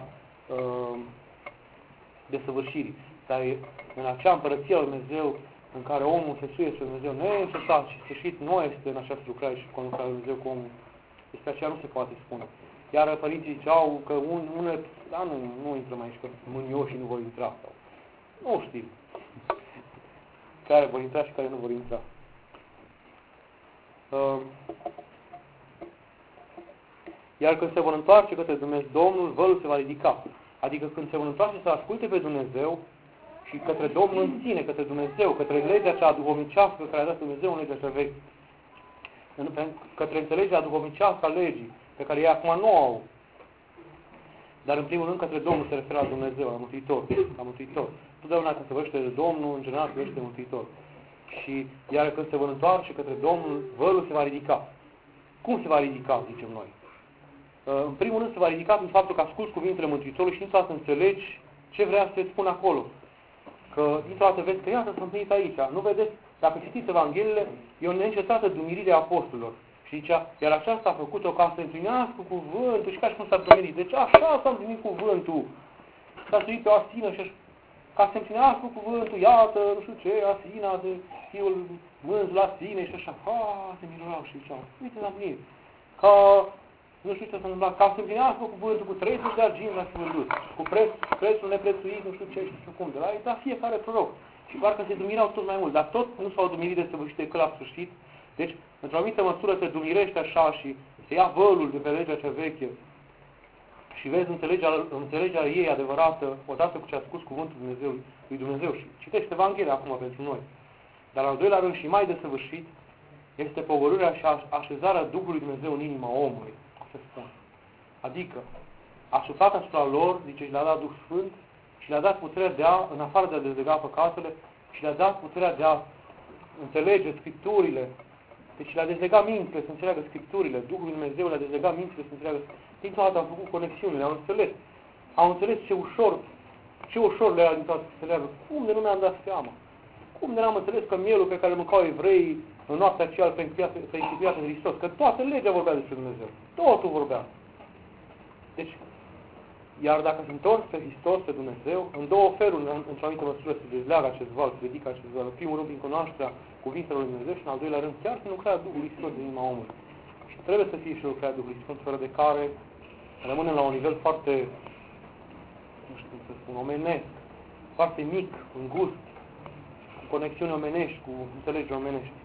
desăvârșirii. Dar în acea împărăție al Dumnezeu, în care omul se suie spre Dumnezeu neîncetat și sfârșit nu este în această lucrare și conlucrarea lui Dumnezeu cu omul. Despre aceea nu se poate spune. Iar părinții ziceau că unele, da, nu intrăm aici, că mânioșii nu vor intra. Nu știu. Care vor intra și care nu vor intra. Iar când se vor întoarce către Dumnezeu, Domnul, vălul se va ridica. Adică când se vor întoarce să asculte pe Dumnezeu și către Domnul în sine, către Dumnezeu, către legea cea duhovnicească care a dat Dumnezeu în legea cea veche, către înțelegerea duhovnicească a legii, pe care ei acum nu au. Dar în primul rând către Domnul se referă la Dumnezeu, la Mântuitor. La Mântuitor. Totdeauna când se vorbește de Domnul, în general se vorbește de Mântuitor. Și iar când se vor întoarce către Domnul, vălul se va ridica. Cum se va ridica, zicem noi? În primul rând se va ridica prin faptul că asculți cuvintele Mântuitorului și dintr-o dată înțelegi ce vrea să-ți spună acolo. Că dintr-o dată vezi că iată s-a împlinit aici. Nu vedeți? Dacă citiți Evangheliile, e o neîncetată dumirire a apostolilor. Și zicea, iar aceasta a făcut-o ca să împlinească cuvântul și ca și cum s-a dumirit. Deci așa s-a împlinit cuvântul. S-a suit pe o asină și ca să împlinească cuvântul, iată, nu știu ce, asina, de fiul mânz la sine și așa. Se mirorau și ziceau, uite s-a împlinit. Ca, nu știu ce s-a întâmplat, ca să împlinească cuvântul cu 30 de argint la fi vândut. Cu prețul neprețuit, nu știu ce și nu știu cum. De la fiecare proroc. Și parcă se dumirau tot mai mult, dar tot nu s-au dumirit de săvârșit că la sfârșit. Deci, într-o anumită măsură te dumirești așa și se ia vălul de pe legea cea veche și vezi înțelegerea ei adevărată odată cu ce a spus cuvântul lui Dumnezeu și citește Evanghelia acum pentru noi. Dar al doilea rând și mai desăvârșit este pogorârea și așezarea Duhului Dumnezeu în inima omului, se spune. Adică, a suflat asupra lor, zice, și le-a dat Duh Sfânt și le-a dat puterea de a, în afară de a dezlega păcatele, și le-a dat puterea de a înțelege Scripturile. Deci le-a dezlegat mințile să înțeleagă Scripturile. Duhul Lui Dumnezeu le-a dezlegat mințile să înțeleagă. Dintr-o dată au făcut conexiunile, au înțeles. Au înțeles ce ușor le-a dintr-o dată să înțeleagă. Cum de nu mi-am dat seama? Cum de n-am înțeles că mielul pe care îl mâncau evreii în noaptea aceea pe închipuiat în Hristos? Că toată legea vorbea despre Dumnezeu. Totul vorbea. Deci, iar dacă se întorci pe Hristos, pe Dumnezeu, în două feluri, într-o anumită măsură, se dezleagă acest val, se ridică acest val. În primul rând, prin cunoașterea cuvintelor lui Dumnezeu și, în al doilea rând, chiar prin lucrarea Duhului Sfânt din inima omului. Și trebuie să fie și lucrarea Duhului Sfânt, fără de care rămânem la un nivel foarte, nu știu cum să spun, omenesc, foarte mic, îngust, cu conexiuni omenești, cu înțelegeri omenești.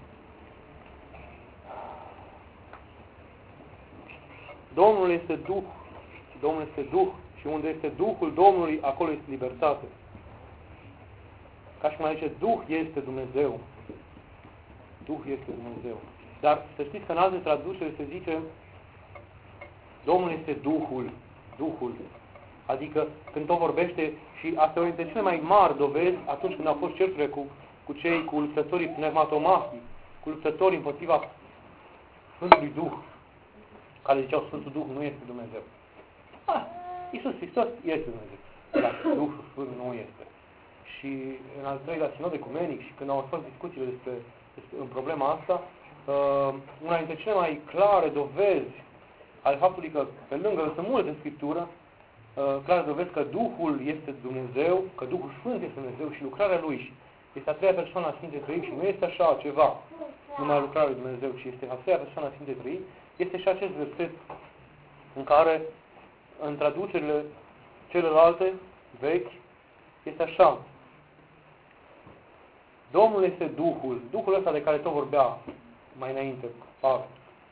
Domnul este Duh. Domnul este Duh. Și unde este Duhul Domnului, acolo este libertate. Ca și cum zice, Duh este Dumnezeu. Duh este Dumnezeu. Dar să știți că în alte traduceri se zice Domnul este Duhul. Duhul. Adică când tot vorbește, și asta e una dintre cele mai mari dovezi atunci când au fost certurile cu luptătorii pneumatomahii, cu luptătorii împotriva Sfântului Duh, care ziceau Sfântul Duh nu este Dumnezeu. Iisus Hristos este Dumnezeu, dar Duhul Sfânt nu este. Și în al treilea sinod ecumenic și când au fost discuțiile despre în problema asta, una dintre cele mai clare dovezi ale faptului că, pe lângă, sunt multe în Scriptură, clare dovezi că Duhul este Dumnezeu, că Duhul Sfânt este Dumnezeu și lucrarea Lui este a treia persoană a Sfintei Trăimi și nu este așa ceva, numai lucrarea lui Dumnezeu, ci este a treia persoană a Sfintei Trăimi, este și acest verset în care, în traducerile celelalte, vechi, este așa. Domnul este Duhul, Duhul ăsta de care tot vorbea mai înainte, Pavel,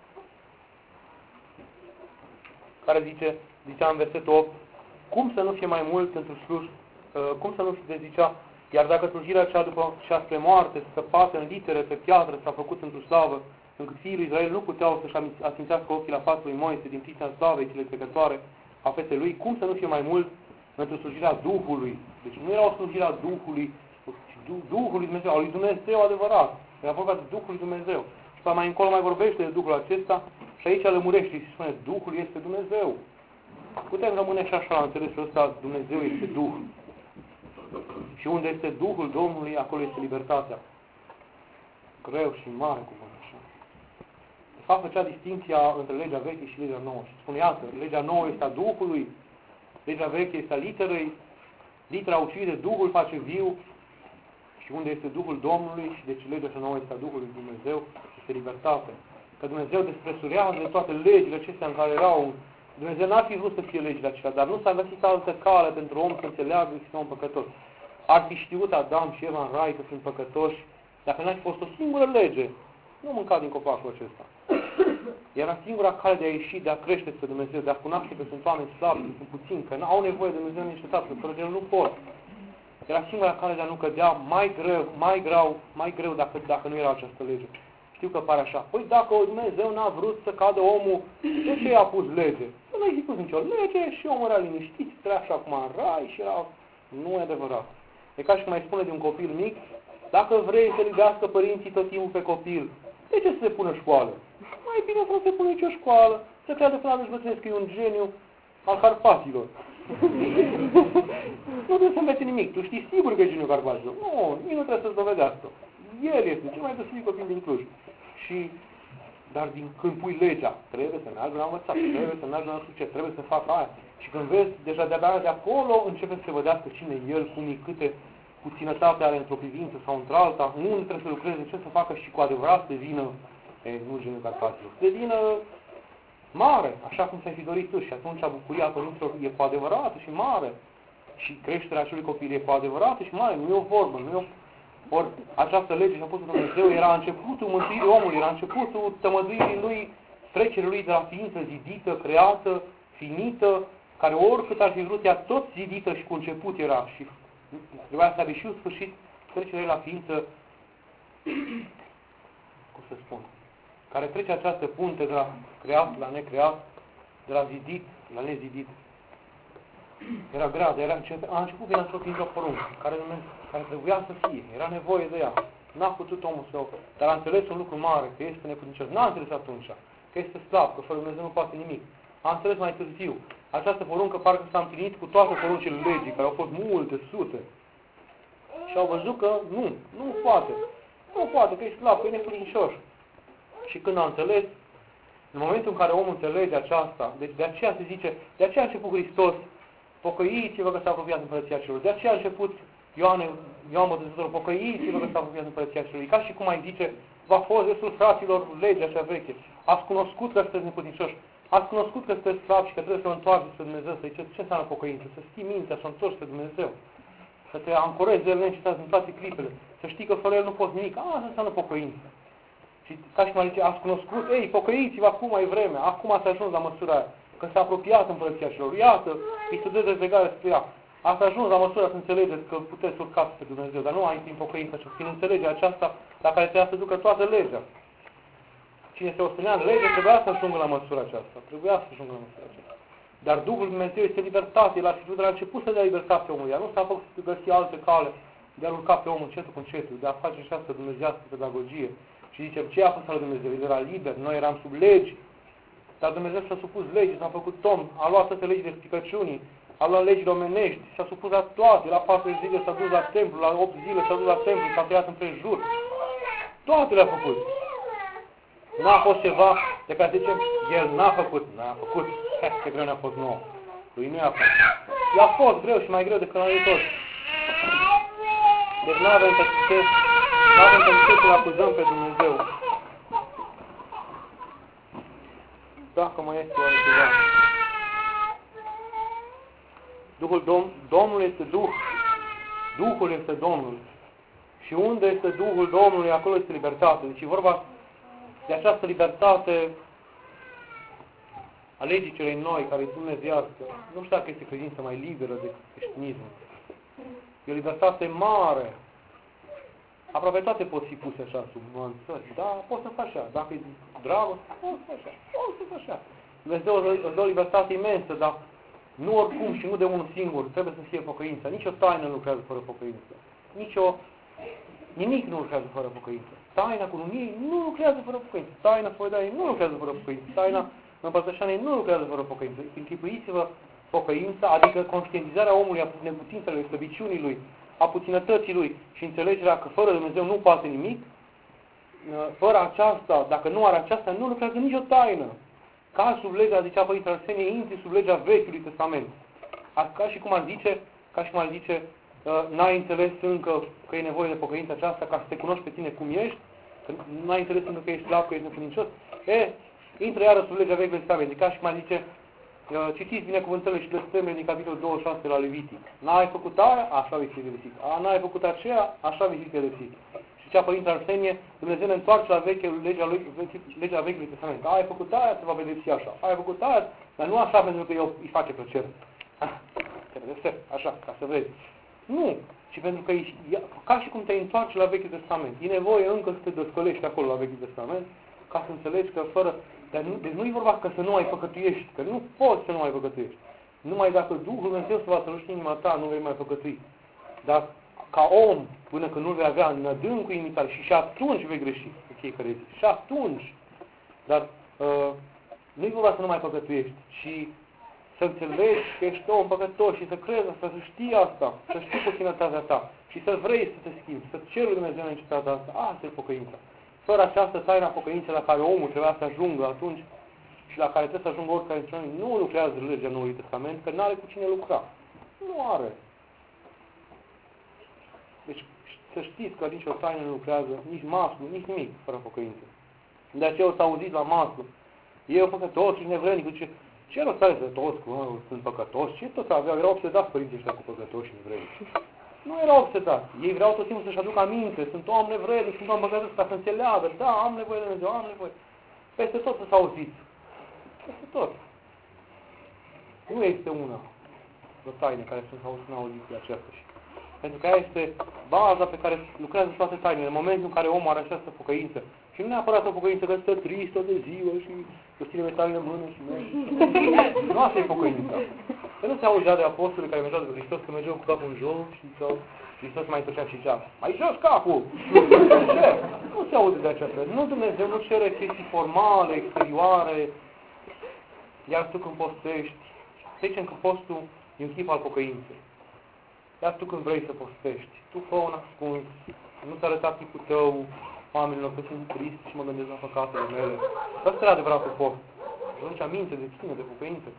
care zicea în versetul 8, cum să nu fie mai mult pentru cum să nu fie, zicea, iar dacă slujirea cea după cea spre moarte, scăpată în litere pe piatră, s-a făcut într-o slavă, încât fiii lui Israel nu puteau să-și ațintească ochii la fața lui Moise din pricina slavei cele trecătoare a feței lui, cum să nu fie mai mult pentru slujirea Duhului? Deci nu era o slujirea Duhului, ci Duhului Dumnezeu, al lui Dumnezeu adevărat. Era vorba de Duhul lui Dumnezeu. Și mai încolo mai vorbește de Duhul acesta și aici lămurește și se spune Duhul este Dumnezeu. Putem rămâne și așa la înțelesul ăsta, Dumnezeu este Duh. Și unde este Duhul Domnului, acolo este libertatea. Greu și mare cuvânt așa. De fapt, făcea distinția între legea veche și legea nouă. Și spune, iată, legea nouă este a Duhului, legea veche este a literei, litera ucide, Duhul face viu. Și unde este Duhul Domnului, și deci legea nouă este a Duhului Dumnezeu, este libertate. Că Dumnezeu despresurează de toate legile acestea în care erau. Dumnezeu n-ar fi vrut să fie legile acelea, dar nu s-a găsit altă cale pentru om să înțeleagă că este om păcătos. Ar fi știut Adam și Eva în rai că sunt păcătoși, dacă n-ar fi fost o singură lege, nu mânca din copacul acesta. Era singura cale de a ieși, de a crește spre Dumnezeu, de a cunoaște că sunt oameni slabi, că sunt puțini, că au nevoie de Dumnezeu niște tatăl, că fără de el nu pot. Era singura cale de a nu cădea, mai greu dacă nu era această lege. Știu că pare așa. Păi dacă Dumnezeu n-a vrut să cadă omul, de ce i-a pus lege? Nu i-a pus nicio lege și omul era liniștit, trăia așa acum în rai și era... Nu e adevărat. E ca și cum mai spune de un copil mic, dacă vrei să iubească părinții tot timpul pe copil, de ce să se pună școală? Mai bine să nu se pună nicio școală, să creadă până atunci bătrânesc că e un geniu al Carpaților. Nu trebuie să înveți nimic. Tu știi sigur că e geniul Carpaților. Nu, nici nu trebuie să-ți dovedească. El este cel mai deosebit copil din Cluj. Dar când pui legea, trebuie să meargă la învățat, trebuie să meargă la succes, trebuie să facă aia. Și când vezi, deja de-abia de acolo începe să se vădească cine e el, cum e, câte puținătate are într-o privință sau într-alta, unde trebuie să lucreze, ce să facă și cu adevărat să devină, nu geniul Carpaților, să devină mare, așa cum ți-ai fi dorit tu. Și atunci bucuria părinților e cu adevărat și mare. Și creșterea acelui copil e cu adevărat și mare, nu e o vorbă, nu e o... Ori această lege și-a pus Dumnezeu, era începutul mântuirii omului, era începutul tămăduirii lui, trecerii lui de la ființă zidită, creată, finită, care oricât ar fi vrut ea tot zidită și cu început era. Și trebuia să aibă și un sfârșit, trecerea la ființă, cum să spun, care trece această punte de la creat la necreat, de la zidit la nezidit. Era grea, dar a început prin a poruncă, care trebuia să fie, era nevoie de ea. N-a putut omul să o... Dar a înțeles un lucru mare, că este neputincios. N-a înțeles atunci, că este slab, că fără Dumnezeu nu poate nimic. A înțeles mai târziu. Această poruncă parcă s-a împlinit cu toate poruncile legii, care au fost multe, sute. Și au văzut că nu poate. Nu poate, că e slab, că e neputincios. Și când a înțeles, în momentul în care omul înțelege aceasta, deci de aceea se zice, de aceea a început Hristos, pocăiți-vă că s-a apropiat Împărăția Celor. De aceea a început Ioan Botezătorul, pocăiți-vă că s-a apropiat Împărăția Celor. Ca și cum mai zice, v-a fost destul fraților legea cea veche. Ați cunoscut că sunteți neputincioși. Ați cunoscut că sunteți slabi și că trebuie să vă întoarceți spre Dumnezeu, să ziceți ce înseamnă pocăință, să știi mintea, să întorci spre Dumnezeu. Să te ancorezi de el neîncetat în toate clipele. Să știi că fără el nu poți nimic. Asta înseamnă pocăință. Și ca și cum zice, ați cunoscut, pocăiți-vă, acum e vremea, acum ați ajuns la măsura aia. Că s-a apropiat Împărăția Celor. Iată, îi se dă dezlegare spre ea. Ați ajuns la măsura să înțelegeți că puteți urca pe Dumnezeu, dar nu ai prin pocăință, ci prin înțelegerea aceasta la care trebuia să ducă toată legea. Cine se ostenea în lege trebuia să ajungă la măsura aceasta. Trebuia să ajungă la măsura aceasta. Dar Duhul Dumnezeu este libertate. El a fi vrut de la început să dea libertate omului. Ea nu s-a făcut să găsi alte cale de a urca pe omul încetul cu încetul, de a face această dumnezeiască pedagogie. Și zicem, ce a făcut Dumnezeu? El era liber, noi eram sub legi. Dar Dumnezeu și-a supus legii, s-a făcut om, a luat toate legile stricăciunii, a luat legile omenești, s-a supus la toate, la 40 zile s-a dus la templu, la 8 zile s-a dus la templu, s-a tăiat împrejur. Toate le-a făcut. N-a fost ceva de care zicem, el n-a făcut. Ce greu ne-a fost nouă. Lui nu i-a fost. I-a fost greu și mai greu decât la noi toți. Deci n-avem pe ce să-L acuzăm pe Dumnezeu. Dacă mai este oare ceva. Domnul este Duh. Duhul este Domnul. Și unde este Duhul Domnului, acolo este libertate. Deci e vorba de această libertate a legii celei noi, care e dumnezeiască. Nu știu dacă este credință mai liberă decât creștinismul. E o libertate mare. Aproape toate pot fi puse așa, sub nuanțări. Da, poți să faci așa. Dacă e dragoste, poți să faci așa. Poți să faci așa. Dumnezeu îți dă o libertate imensă, dar nu oricum și nu de unul singur. Trebuie să fie pocăința. Nici o taină nu lucrează fără pocăință. Nimic nu lucrează fără pocăință. Taina cununiei nu lucrează fără pocăință. Taina spovedaniei nu lucrează fără pocăință. Taina împărtășaniei nu lucrează fără pocăință. Închipuiți-vă pocăința, adică conștientizarea omului a neputințelor, slăbiciunii lui, a puținătății lui și înțelegerea că fără Dumnezeu nu poate nimic, fără aceasta, dacă nu are aceasta, nu lucrează nicio taină. Ca sub legea, zicea Părintele Arsenie, intri sub legea Vechiului Testament. Ca și cum ar zice, n-ai înțeles încă că e nevoie de pocăința aceasta ca să te cunoști pe tine cum ești, că n-ai înțeles încă că ești slab, că ești neputincios. Intră iară sub legea Vechiului Testament. Ca și cum ar zice, citiți binecuvântările și blestemele din capitolul 26 la Levitic. N-ai făcut aia, așa vei fi pedepsit. N-ai făcut aceea, așa vei fi pedepsit. Și cea Părintele Arsenie, Dumnezeu ne întoarce la legea Vechiului Testament. Ai făcut aia, te va pedepsi așa. Ai făcut aia, dar nu așa pentru că eu îi face plăcere. Te pedepsesc, așa, ca să vezi. Nu, ci pentru că ca și cum te întoarci la Vechiul Testament. E nevoie încă să te dăscălești acolo la Vechiul Testament, ca să înțelegi că fără... Deci nu e vorba că să nu mai păcătuiești, că nu poți să nu mai păcătuiești. Numai dacă Duhul Dumnezeu se va străluci în inima ta, nu vei mai păcătui. Dar ca om, până când nu vei avea în adâncul inimii tale, și atunci vei greși în fiecare zi. Și atunci. Dar nu-i vorba să nu mai păcătuiești, ci să înțelegi că ești om păcătos și să crezi asta, să știi asta, să știi puținătatea ta și să vrei să te schimbi, să ceri lui Dumnezeu necesitatea asta. Asta e pocăința. Fără această taină a pocăinței la care omul trebuia să ajungă atunci și la care trebuie să ajungă oricare dintre noi, nu lucrează legea Noului Testament, că nu are cu cine lucra. Nu are. Deci să știți că nici o taină nu lucrează, nici maslu, nici nimic, fără pocăință. De aceea o să auziți la maslu, eu păcătos și nevrednic, zice, ce rost are să toți sunt păcătoși? Ce tot aveau? Erau obsedați părinții ăștia cu păcătoși și nevrednici. Nu erau obsedați. Ei vreau tot timpul să-și aducă aminte. Sunt om nevrednic, sunt om păcătos, ca să înțeleagă. Da, am nevoie de Dumnezeu, am nevoie. Peste tot să auziți. Peste tot. Nu este o taină care să nu auziți de aceasta. Pentru că aia este baza pe care lucrează toate tainele. În momentul în care omul are această pocăință, și nu neapărat o pocăință că stă tristă de ziua și cu ține metalele în mână și merge. Nu asta e pocăința. Că nu se auzea de apostolii care mergeau de Hristos, că mergeau cu capul în jos și Hristos mai întorcea și zicea, mai jos capul! Ce? Nu se aude de aceasta. Nu, Dumnezeu nu cere chestii formale, exterioare, iar tu când postești, să zicem că postul e un chip al pocăinței. Iar tu când vrei să postești, tu fă un ascuns, nu-ți arăta tipul tău oamenilor că sunt trist și mă gândesc la păcatele mele. Asta e adevăratul post. Și atunci aminte de tine, de pocăință.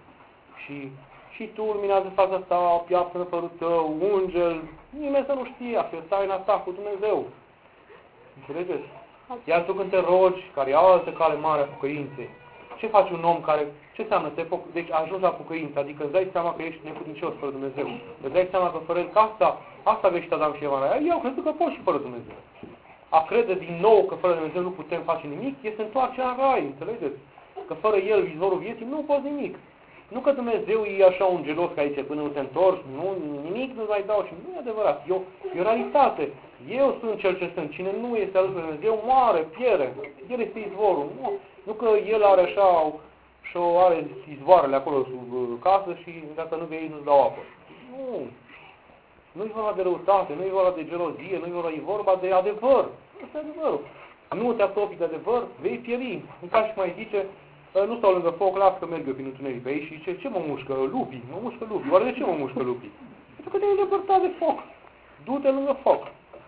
Și tu luminează fața ta, piaptă-ne părul tău, unge-l, nimeni să nu știe, asta e taina ta cu Dumnezeu. Înțelegeți? Iar tu când te rogi, care e altă cale mare a pocăinței, ce face un om care, ce înseamnă? Deci ajungi la pocăință, adică îți dai seama că ești neputincios fără Dumnezeu. Îți dai seama că fără El, că asta vei și Adam și Eva. Eu cred că pot și fără Dumnezeu. A crede din nou că fără Dumnezeu nu putem face nimic, este întoarcerea în rai, înțelegeți? Că fără El, izvorul vieții, nu poți nimic. Nu că Dumnezeu e așa un gelos care zice, până nu te întorci, nimic nu mai dau și nu e adevărat. E o realitate. Eu sunt cel ce sunt. Cine nu este alături de Dumnezeu, moare, pierde. El este izvorul. Nu că El are așa și are izvoarele acolo sub casă și dacă nu vei, nu-ți dau apă. Nu. Nu e vorba de răutate, nu e vorba de gelozie, nu e vorba de adevăr. Asta e adevărul. Nu te apropii de adevăr, vei pieri. În ca și mai zice, nu stau lângă foc, las că merg eu prin întuneric pe aici și zice, ce mă mușcă? Lupii. Mă mușcă lupii. Oare de ce mă mușcă lupii? Pentru că te-ai îndepărtat de foc. Du-te lângă foc.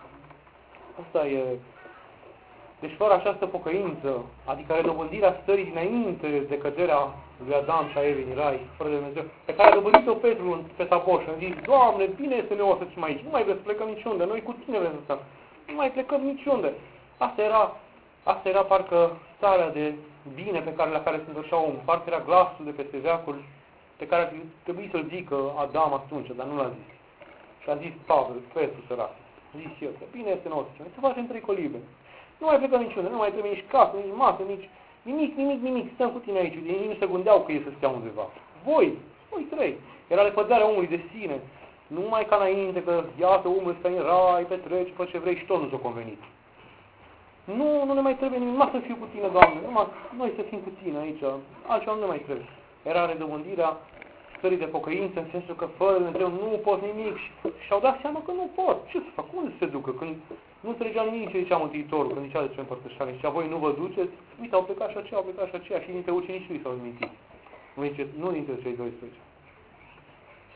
Asta e. Deci fără această pocăință, adică redobândirea stării dinainte de căderea lui Adam și a Evei în rai, fără de Dumnezeu, pe care a dobândit-o Petru pe Tabor și a zis, Doamne, bine este ne o să fim aici, nu mai vrem să plecăm niciunde, noi cu tine vrem să stăm, nu mai plecăm niciunde. Asta era parcă starea de bine la care se întorcea omul, parcă era glasul de peste veacul pe care ar trebui să-l zică Adam atunci, dar nu l-a zis. Și a zis Pavel, Petru sărac, zis eu, că bine este nouă să fim, să facem 3 colibe. Nu mai plecăm niciunde, nu mai trebuie nici casă, nici masă, nici nimic, stăm cu tine aici. Ei nu se gândeau că ei să stea undeva. Voi 3. Era lepădarea omului de sine. Nu mai ca înainte, că iată omul ăsta în rai, petrece, fă ce vrei și tot nu s-o convenit. Nu ne mai trebuie nimic, numai să fiu cu tine, Doamne, numai noi să fim cu tine aici, altceva nu ne mai trebuie. Era redobândirea stării de pocăință, în sensul că fără Dumnezeu nu pot nimic și-au dat seama că nu pot. Ce să fac? Unde se ducă? Când nu înțelegeam nimic ce zicea Mântuitorul, când zicea despre împărtășare. Zicea, voi nu vă duceți? Uite, au plecat și aceea, și dintre ucenicii lui s-au zmintit. Nu dintre cei 12. Și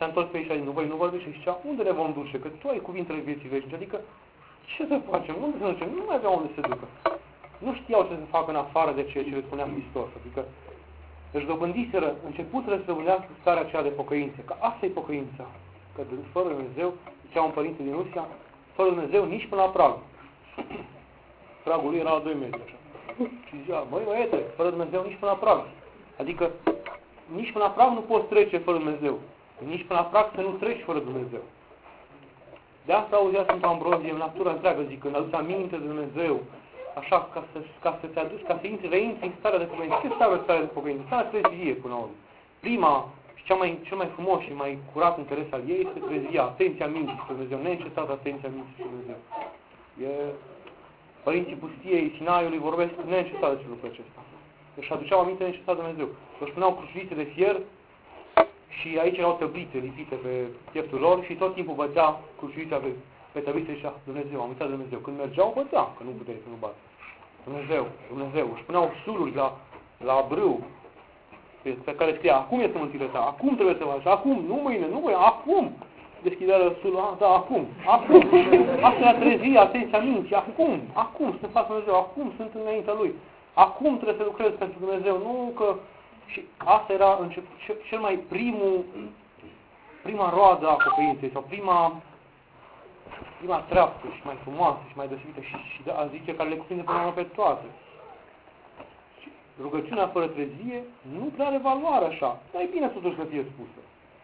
s-a întors pe ei și voi nu vorbește și zicea, unde ne vom duce? Că tu ai cuvintele vieții veșnice. Adică, ce să facem? Unde să ducem? Nu mai aveau unde să ducă. Nu știau ce să facă în afară de ceea ce le spunea Hristos. Adică își dobândiseră, începuseră să dobândească starea aceea de pocăință. Că asta e pocăința. Că fără Dumnezeu, zicea un părinte din Rusia, fără Dumnezeu nici până la prag. Pragul lui era la 2 metri așa. Și zicea, băi băiete, fără Dumnezeu nici până la prag. Adică nici până la prag nu poți trece fără Dumnezeu. Nici până la prag să nu treci fără Dumnezeu. De asta auzea Sfântul Ambrozie în natura întreagă, zic, când aduci aminte de Dumnezeu, așa, ca să te aduci, ca să reintri în starea de pocăință. Ce stare de pocăință? Starea trezie până la urmă. Prima și cel mai frumos și mai curat interes al ei este trezia, atenția minții spre Dumnezeu, neîncetat atenția minții spre Dumnezeu. Părinții Pustiei, Sinaiului vorbesc neîncetat de lucrul acesta. Își aduceau aminte neîncetat de Dumnezeu. Își puneau cruciulițe de fier și aici erau tăblițe lipite pe pieptul lor și tot timpul bătea cruciulița pe tăblițe și zicea, Dumnezeu, am uitat de Dumnezeu. Când mergeau, bătea, că nu puteai să nu bată. Dumnezeu, Dumnezeu. Își puneau suluri la brâu pe care scria, acum este mântuirea ta, acum trebuie să faci, acum, nu mâine, acum. Deschidea sulul, da, acum. Asta era trezia, atenția minții, acum să fac Dumnezeu, acum sunt înaintea Lui. Acum trebuie să lucrez pentru Dumnezeu, nu că... Și asta era cel mai prima roadă a pocăinței, sau prima treaptă și mai frumoasă și mai deosebită și a zice, care le cuprinde până la urmă pe toate. Și rugăciunea fără trezie nu prea are valoare așa. Dar e bine totuși să fie spusă.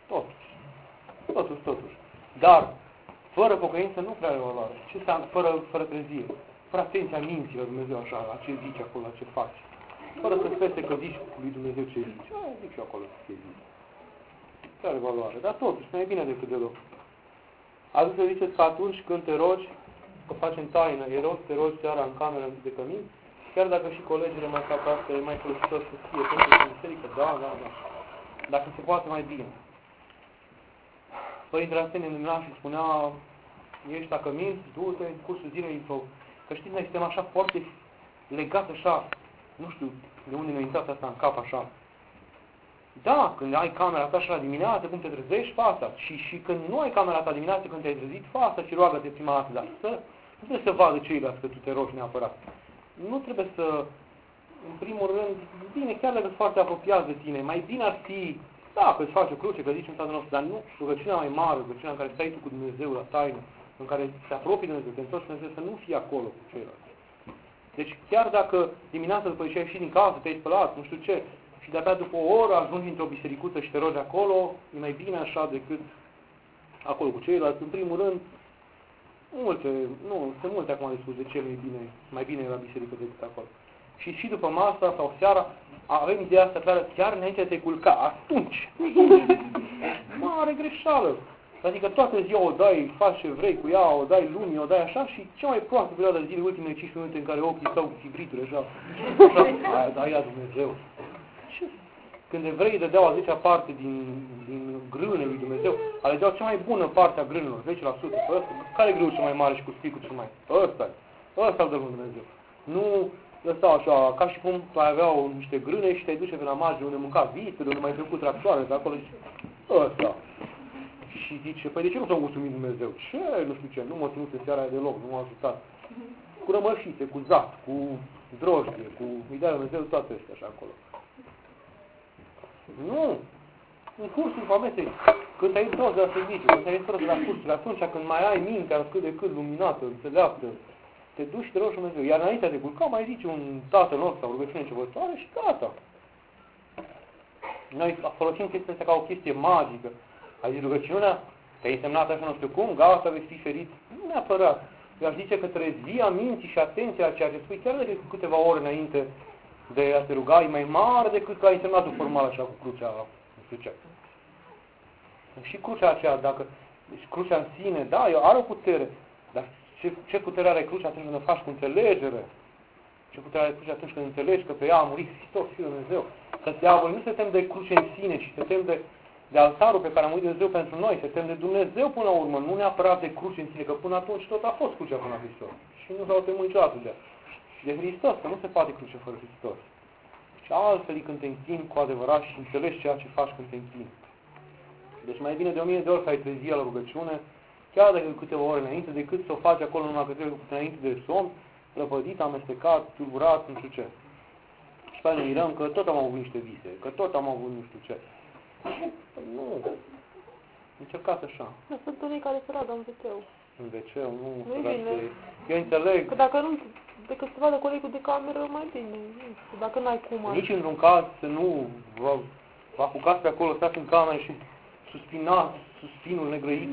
Totuși. Dar fără pocăință nu prea are valoare. Ce înseamnă fără trezie? Fără atenția minții la Dumnezeu așa, la ce zici acolo, la ce faci. Fără să spese că zici lui Dumnezeu ce zici. Zic și acolo ce zici. Nu are valoare. Dar totuși, mai e bine decât deloc. Adică să ziceți că atunci când te rogi, că faci în taină, e rost, te rogi seara în cameră de cămin, chiar dacă și colegele mai fac asta, e mai folositor să fie pentru biserică, da. Dacă se poate mai bine. Părintele Arsenie îndemna și spunea, ești la cămin, du-te în cursul zilei, că știți, noi suntem așa foarte legați așa, nu știu de unde ne-a intrat asta în cap așa. Da, când ai camera ta și la dimineață, când te trezești, fa asta. Și când nu ai camera ta dimineață, când te-ai trezit, fa asta și roagă-te prima dată. Dar nu trebuie să vadă ceilalți că tu te rogi neapărat. Nu trebuie să, în primul rând, bine, chiar dacă sunt foarte apropiați de tine, mai bine ar fi, da, că îți faci o cruce, că zici în Tatăl nostru, dar nu, rugăciunea mai mare, rugăciunea în care stai tu cu Dumnezeu la taină, în care te apropii de Dumnezeu, te întorci cu Dumnezeu, să nu fii acolo cu ceilalți. Deci chiar dacă dimineața după ce ai ieșit din casă, te-ai spălat, nu știu ce, și de-abia după o oră ajungi într-o bisericuță și te rogi acolo, e mai bine așa decât acolo cu ceilalți. În primul rând, sunt multe acum de spus de ce nu e bine, mai bine la biserică decât acolo. Și după masa sau seara avem ideea asta clară, chiar înainte de te culca, atunci. Mare greșeală. Adică toată ziua o dai, faci ce vrei cu ea, o dai lumii, o dai așa și cea mai proastă perioadă de zile, ultimele 15 minute în care ochii stau cu fibrituri așa. Aia da Dumnezeu. Ce? Când evreii dădeau a 10-a parte din grâne lui Dumnezeu, alegeau cea mai bună parte a grânelor, 10%. Care grâu cel mai mare și cu spicul cel mai? Ăsta-l dă lui Dumnezeu. Nu lăsau așa, ca și cum tu aveau niște grâne și te duce pe la margine unde mânca vite, unde mai trecut tractoare, de acolo zice, ăsta. Și zice, păi de ce nu s-a mulțumit Dumnezeu? Ce? Nu știu ce, nu m-a ținut în seara aia deloc, nu m-a ajutat. Cu rămășițe, cu zat, cu drojdie, cu ideea de Dumnezeu, toate astea așa acolo. Nu! În cursul famesei, când te-ai întors de la serviciu, când te-ai întors de la cursuri, atunci când mai ai mintea cât de cât luminată, înțeleaptă, te duci și te rogi Dumnezeu. Iar înainte de culca mai zici un Tatăl nostru sau rugăciune cevătoare și gata. Noi folosim chestia asta ca o chestie magică. Ai zis rugăciunea, te-ai însemnat așa nu știu cum, gata, vei fi ferit. Nu neapărat. Eu aș zice că trezia minții și atenția la ceea ce spui, chiar de câteva ore înainte de a te ruga, e mai mare decât că ai însemnat-o formal așa cu crucea, nu știu ce. Și crucea aceea, deci crucea în sine, da, are o putere, dar ce putere are crucea atunci când o faci cu înțelegere? Ce putere are crucea atunci când înțelegi că pe ea a murit Hristos, Fiul Dumnezeu? Că diavolul nu se tem de cruce în sine, ci se tem de altarul pe care a murit Dumnezeu pentru noi, se tem de Dumnezeu până la urmă, nu neapărat de cruce în sine, că până atunci tot a fost crucea până la Hristos. Și nu s-au temut niciodată de ea. De Hristos, că nu se poate cruce fără Hristos. Și altfel când te închini cu adevărat și înțelegi ceea ce faci când te închini. Deci mai bine de 1000 de ori să ai trezit la rugăciune, chiar dacă câteva ore înainte, decât să o faci acolo numai câteva înainte de somn, prăpădit, amestecat, tulburat, nu știu ce. Și pe aia ne mirăm că tot am avut niște vise, că tot am avut nu știu ce. Nu. Încercați așa. Dar sunt unii care se roagă în wc. În wc, nu. Nu-i bine. Eu înțeleg. Că dacă nu, decât să vadă colegul de cameră, mai bine. Nu știu, dacă n-ai cum. Nici într-un caz să nu vă apucați pe acolo, stați în cameră și suspinați suspinul negrăit.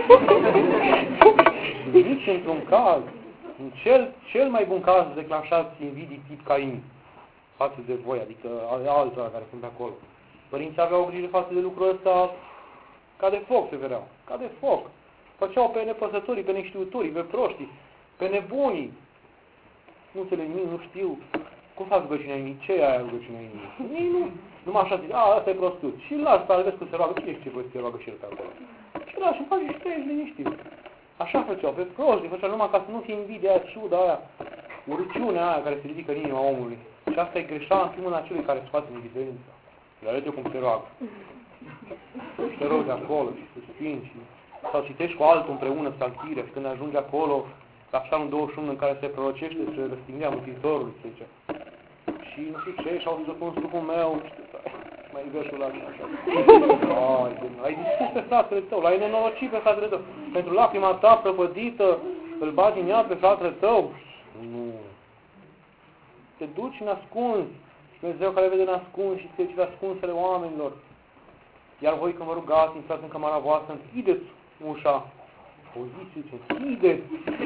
Nici într-un caz. În cel mai bun caz declanșați invidii tip Cain față de voi, adică altora care sunt acolo. Părinții aveau grijă față de lucrul ăsta ca de foc se vereau, ca de foc. Făceau pe nepăsătorii, pe neștiutorii, pe proștii, pe nebunii. Nu înțeleg nimic, nu știu. Cum fac rugăciunea inimii? Ce e aia rugăciunea inimii? Ei nu. Numai așa zic, ăsta e prostut. Și lași pe vezi că se roagă. Cine știe voi să se roagă și el pe acolo? Și lași și faci și treci liniștit. Așa făceau, pe proștii făceau numai ca să nu fie invidia aia, ciuda aia, urăciunea aia care se ridică în inima omului. Și asta e greșeala în mâna acelui care scoate în evidență. Îi arăt eu cum se roagă. Și te rogi acolo și suspini și... Sau citești cu altul împreună psaltirea și când ajungi acolo, la Psalmul 21 în care se prorocește despre răstignirea Mântuitorului, se zice. Și nu știu ce, și-au zăpun stupul meu, mai iubeșul la mine așa. Ai distrus pe fratele tău, l-ai nenorocit pe fratele tău. Pentru lacrima ta prăpădită, îl bagi în ea pe fratele tău. Nu. Te duci în ascuns. Și Dumnezeu care vede în ascuns și se cite ascunsele oamenilor. Iar voi când vă rugați, intrați în camera voastră, închideți ușa. Auziți, ce închideți.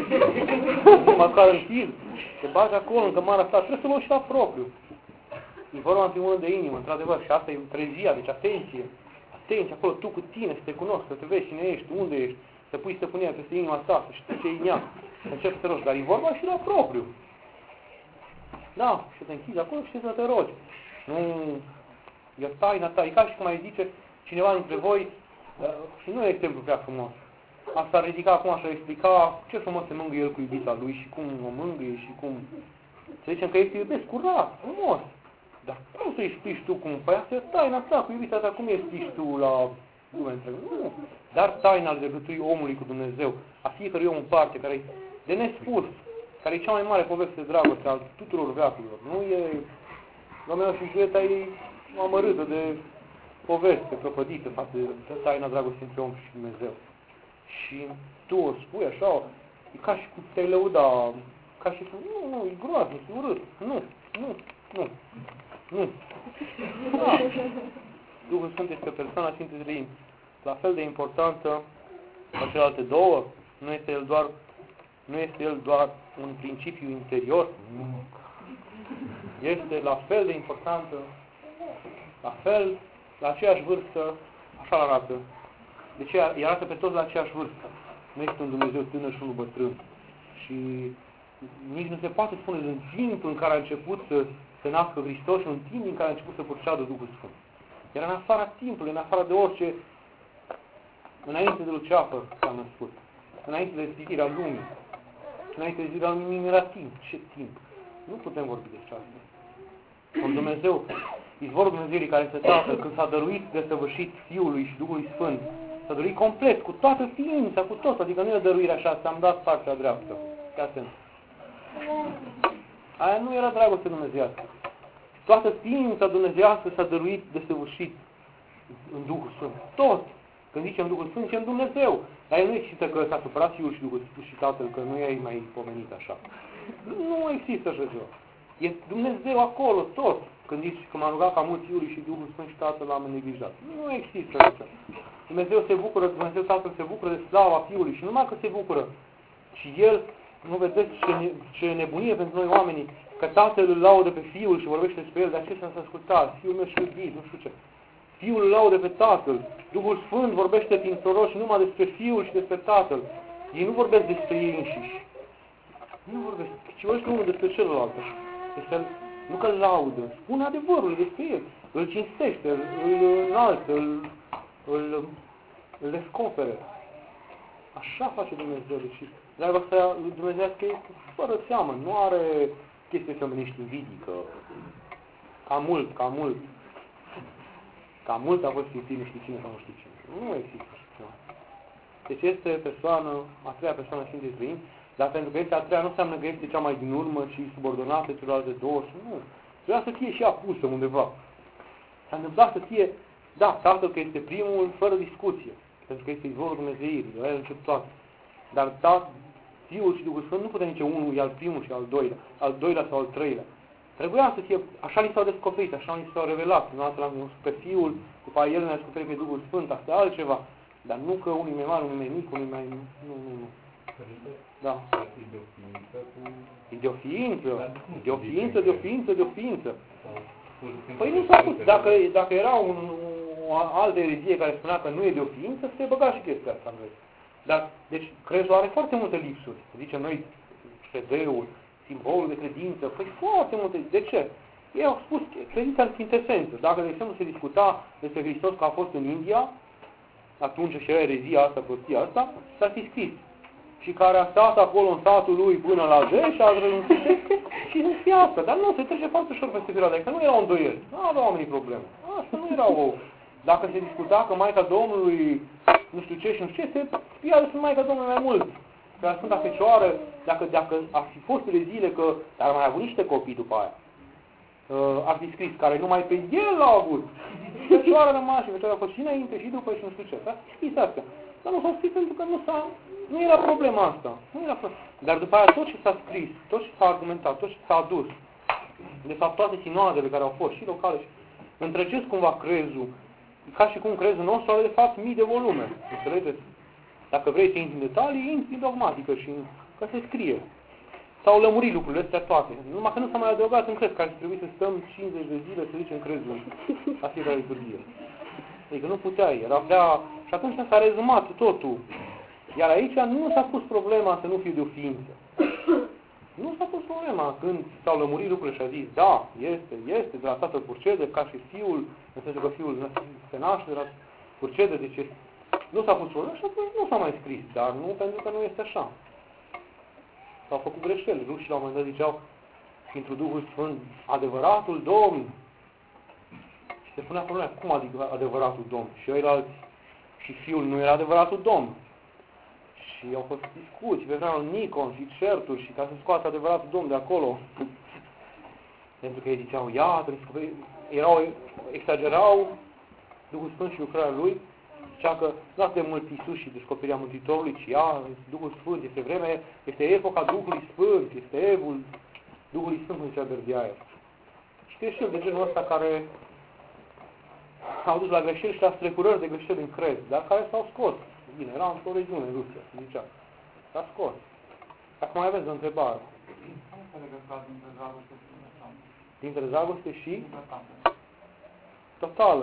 Măcar închid. Te bagi acolo în camera ta, trebuie să luăm și la propriu. E vorba în primul rând de inimă, într-adevăr, și asta e trezia, deci atenție. Atenție, acolo tu cu tine, să te cunoști, să te vezi cine ești, unde ești, să pui stăpânirea peste inima ta, să știi ce e în ea, să începi să te rogi, dar e vorba și la propriu. Da, și te închizi acolo și să te rogi. Nu, e taina ta, e ca și cum ai zice cineva dintre voi, și nu e exemplu prea frumos. Asta ar ridica acum și ar explica ce frumos se mângâie el cu iubita lui și cum o mângâie și cum... Să zicem că este iubesc curat, frumos. Dar cum să-i explici tu cum? Păi asta e taina ta cu iubita ta, cum îi explici tu la lumea întreagă? Nu. Dar taina legăturii omului cu Dumnezeu, a fiecărui om în parte, care e de nespus, care e cea mai mare poveste de dragoste al tuturor veacurilor. Nu e... Romeo și Julieta e amărâtă de poveste prăpădită față de taina dragostei între om și Dumnezeu. Și tu o spui așa, e ca și cum te-ai lăuda, ca și cum, nu, e groaznic, e urât, nu. Da. Duhul Sfânt este persoana Sfintei Treimi. La fel de importantă ca celelalte două, nu este el doar un principiu interior, este la fel de importantă, la fel, la aceeași vârstă, așa arată. Deci îi arată pe toți la aceeași vârstă. Nu este un Dumnezeu tânăr și unul bătrân. Și nici nu se poate spune în timpul în care a început să se nască Hristos și în timp în care a început să purceadă Duhul Sfânt. Era în afara timpului, în afara de orice, înainte de Luceafăr s-a născut, înainte de zidirea lumii, înainte de zidirea lumii era timp. Ce timp? Nu putem vorbi despre asta. Un Dumnezeu, izvorul Dumnezeirii care este Tatăl, când s-a dăruit desăvârșit Fiului și Duhului Sfânt, s-a dăruit complet, cu toată ființa, cu tot, adică nu e dăruire așa, ți-am dat partea dreaptă. Aia nu era dragoste dumnezeiască. Toată ființa dumnezeiască s-a dăruit desăvârșit în Duhul Sfânt. Tot. Când zicem Duhul Sfânt, zicem Dumnezeu. Dar nu există că s-a supărat Fiul și Duhul Sfânt și Tatăl, că nu i-ai mai pomenit așa. Nu există așa ceva. E Dumnezeu acolo, tot. Când zici că m-am rugat ca mult Fiului și Duhul Sfânt și Tatăl l-am neglijat. Nu există așa. Dumnezeu se bucură, Dumnezeu Tatăl se bucură de slava Fiului și numai că se bucură. Și El, nu vedeți ce nebunie pentru noi oamenii, că Tatăl îl laudă pe Fiul și vorbește despre El, de aceea să ascultați, Fiul meu și iubit, nu știu ce. Fiul îl laudă pe Tatăl, Duhul Sfânt vorbește prin proroci numai despre Fiul și despre Tatăl. Ei nu vorbesc despre ei înșiși. Nu vorbesc, ci vorbesc unul despre celălalt. Nu că îl laudă, spune adevărul despre El, îl cinstește, îl înalță, îl descopere. Așa face Dumnezeu. Deci dragostea lui Dumnezeiască e fără seamă, nu are chestii să mânești invidii, că ca mult. Ca mult a fost iubit nu știu cine sau nu știu cine. Nu există așa ceva. Deci este persoană, a treia persoană Sfintei Trăimi, dar pentru că este a treia nu înseamnă că este cea mai din urmă și subordonată celelalte două și nu. Trebuia să fie și apusă undeva. S-a întâmplat să fie, da, Tatăl că este primul, fără discuție, pentru că este izvorul Dumnezeirii, de la el încep toate. Dar Fiul și Duhul Sfânt nu putea nici unul, e al primul și al doilea sau al treilea. Trebuia să fie, așa li s-au descoperit, așa li s-au revelat. Prima dată l-am văzut pe Fiul, după aia el ne-a descoperit pe Duhul Sfânt, asta e altceva. Dar nu că unii mai mari, unii mai mic, unii mai... Nu. Da. E de o ființă. Păi nu s-a spus. Dacă era o altă erezie care spunea că nu e de o ființă, se băga și chestia asta. Dar, deci, crezul are foarte multe lipsuri. Zicem noi, ședeul, simbolul de credință, păi foarte multe. De ce? Ei au spus credința în chintesență. Dacă, de exemplu, se discuta despre Hristos că a fost în India, atunci și era erezia asta, prostia asta, s-a fi scris. Și care a stat acolo în satul lui până la 10 și a renunțat și în fiască. Dar nu, se trece foarte ușor peste perioada, că nu erau îndoieli. Nu aveau oamenii probleme. Asta nu era o... Dacă se discuta că Maica Domnului nu știu ce și nu știu ce, se spia despre Maica Domnului mai mult. Că la Sfânta Fecioară, dacă ar fi fost zile că ar mai avut niște copii după aia, ar fi scris, care numai pe el l-au avut. Fecioara rămas și Fecioara a fost și înainte și după și nu știu ce. S-a scris asta. Dar nu s-a scris pentru că nu era problema asta. Dar după aia tot ce s-a scris, tot ce s-a argumentat, tot ce s-a adus, de fapt toate sinoadele care au fost și locale și întregesc cumva crezul, ca și cum crezul nostru are de fapt mii de volume. Înțelegeți? Dacă vrei să intri în detalii, intri în dogmatică și că se scrie. S-au lămurit lucrurile astea toate. Numai că nu s-a mai adăugat în crez, care trebuie să stăm 50 de zile să zicem crezul la fiecare liturghie. Adică nu puteai, era prea... Și atunci s-a rezumat totul. Iar aici nu s-a pus problema să nu fiu de o ființă. Nu s-a pus problema când s-au lămurit lucrurile și a zis, da, este, de la Tatăl purcede, ca și Fiul, în sensul că Fiul se naște, de la purcede, deci este. Nu s-a pus problema și atunci nu s-a mai scris, dar nu pentru că nu este așa. S-au făcut greșeli. Rușii la un moment dat ziceau, printr-un Duhul Sfânt, adevăratul Domn. Și se punea problema, cum adică adevăratul Domn? Și ăilalți, și Fiul nu era adevăratul Domn. Și au fost discuții pe vremea lui Nikon și certuri și ca să scoată adevăratul Domn de acolo. Pentru că ei ziceau, iată, exagerau Duhul Sfânt și lucrarea Lui. Zicea că nu atât de mult Iisus și descoperirea Mântuitorului, ci Duhul Sfânt, este vreme, este epoca Duhului Sfânt, este evul Duhului Sfânt, cum zicea Berdiaev. Și greșeli de genul ăsta care au dus la greșeli și la strecurări de greșeli în crez, dar care s-au scos. Bine, era într-o regiune în Rusia, se zicea. S-a scos. Acum mai aveți o întrebare. Cum se legătura dintre dragoste și libertate? Dintre dragoste și? Libertate. Totală.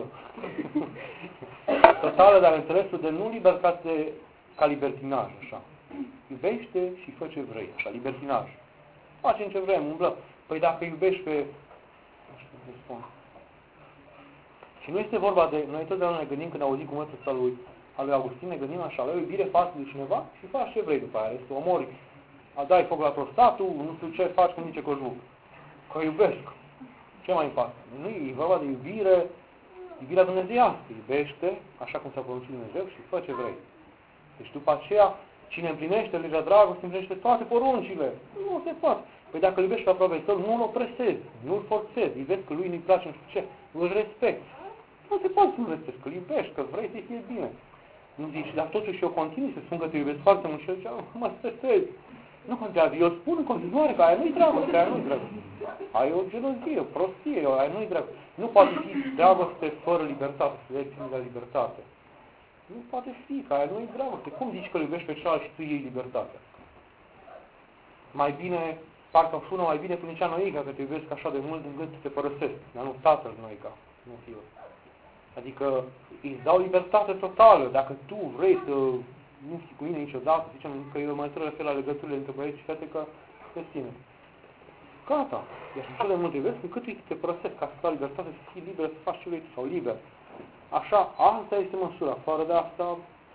Totală, dar înțelesul de nu libertate ca libertinaj, așa. Iubește și fă ce vrei, așa, libertinaj. Facem ce vrem, umblăm. Păi dacă iubești pe... Nu știu cum să spun. Și nu este vorba de... Noi totdeauna ne gândim când auzim cuvântul ăsta al lui Augustin, ne gândim așa, la o iubire față de cineva și faci ce vrei după aia. Este omori, dai foc la prostatul, nu știu ce faci, cum zice Cojuc. Că iubesc. Ce mai împarte? Nu e vorba de iubirea dumnezeiască. Iubește, așa cum s-a poruncit Dumnezeu și fă ce vrei. Deci după aceea, cine împlinește legea dragostei, împlinește toate poruncile. Nu se poate. Păi dacă îl iubești pe aproape tău, nu-l opresezi, nu-l forțezi, îi vezi că lui nu-i place, nu știu ce, îl respecti. Nu se poate să nu respecti, că îl iubești, că vrei să fie bine. Nu zici, dar totuși eu continui să spun că te iubesc foarte mult și eu zice, mă stresezi. Nu contează, eu spun în continuare că aia nu-i dragoste, aia nu-i dragoste. Aia e o gelozie, o prostie, aia nu-i dragoste. Nu poate fi dragoste fără libertate, să vezi la libertate. Nu poate fi, că aia nu-i dragoste. Cum zici că îl iubești pe celălalt și tu iei libertatea? Mai bine, parcă sună mai bine până zicea Noica, că te iubesc așa de mult încât te părăsesc. Dar nu tatăl Noica, nu fiul. Adică îți dau libertate totală. Dacă tu vrei să nu fii cu mine niciodată, zicem că eu mai trebuie la legăturile între băieți și fete că te ține. Gata. Deci așa de mult iubesc încât îi te părăsesc ca să dau libertate, să fii liber, să faci ce vrei sau liber. Așa, asta este măsura. Fără de asta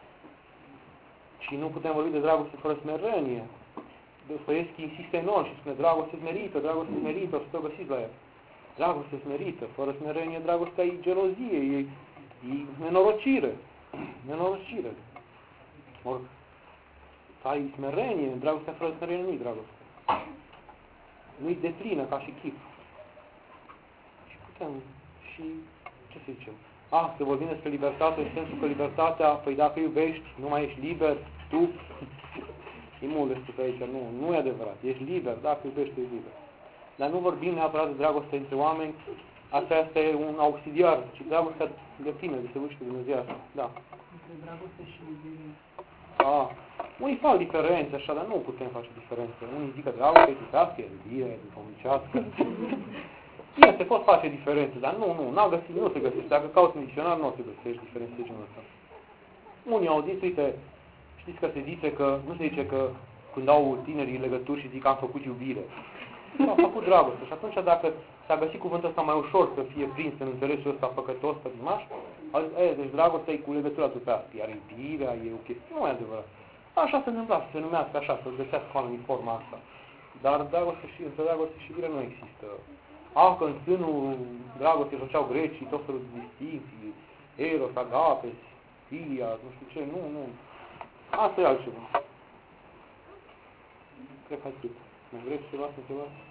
și nu putem vorbi de dragoste fără smerenie. Dostoevski insistă enorm și spune dragoste smerită, o să o găsiți la el. Dragoste smerită, fără smerenie, dragostea e gelozie, E nenorocire. Nenorocire. Ori, ai smerenie, dragostea fără smerenie nu-i dragoste. Nu-i deplină ca și chip. Și putem, și ce să zicem? Să vorbim despre libertate, în sensul că libertatea, păi dacă iubești, nu mai ești liber, tu, e mult de spus aici, nu e adevărat, ești liber, dacă iubești, ești liber. Dar nu vorbim neapărat de dragoste între oameni, asta este un auxiliar, ci dragostea de tine, de săvârșită Dumnezeu. Da. Între dragoste și iubire. Unii fac diferențe așa, dar nu putem face diferențe. Unii zic că dragoste e eficace, e iubire, e duhovnicească. Bine, se pot face diferențe, dar nu se găsește. Dacă cauți în dicționar, nu o să găsești diferențe de genul ăsta. Unii au zis, uite, știți că se zice că, nu se zice că când au tinerii legături și zic că am făcut iubire. Au făcut dragoste. Și atunci dacă s-a găsit cuvântul ăsta mai ușor să fie prins în înțelesul ăsta păcătos, pătimaș, au zis, deci dragostea e cu legătura totală, iar iubirea e o chestie. Nu e adevărat. Așa se întâmpla, să se numească așa, să găsească oamenii forma asta. Dar între dragoste și iubire nu există. Că în sânul dragostei făceau grecii tot felul de distinții, eros, agape, filia, nu știu ce, nu. Asta e altceva. Cred că atât. Mai vreți ceva să întrebați?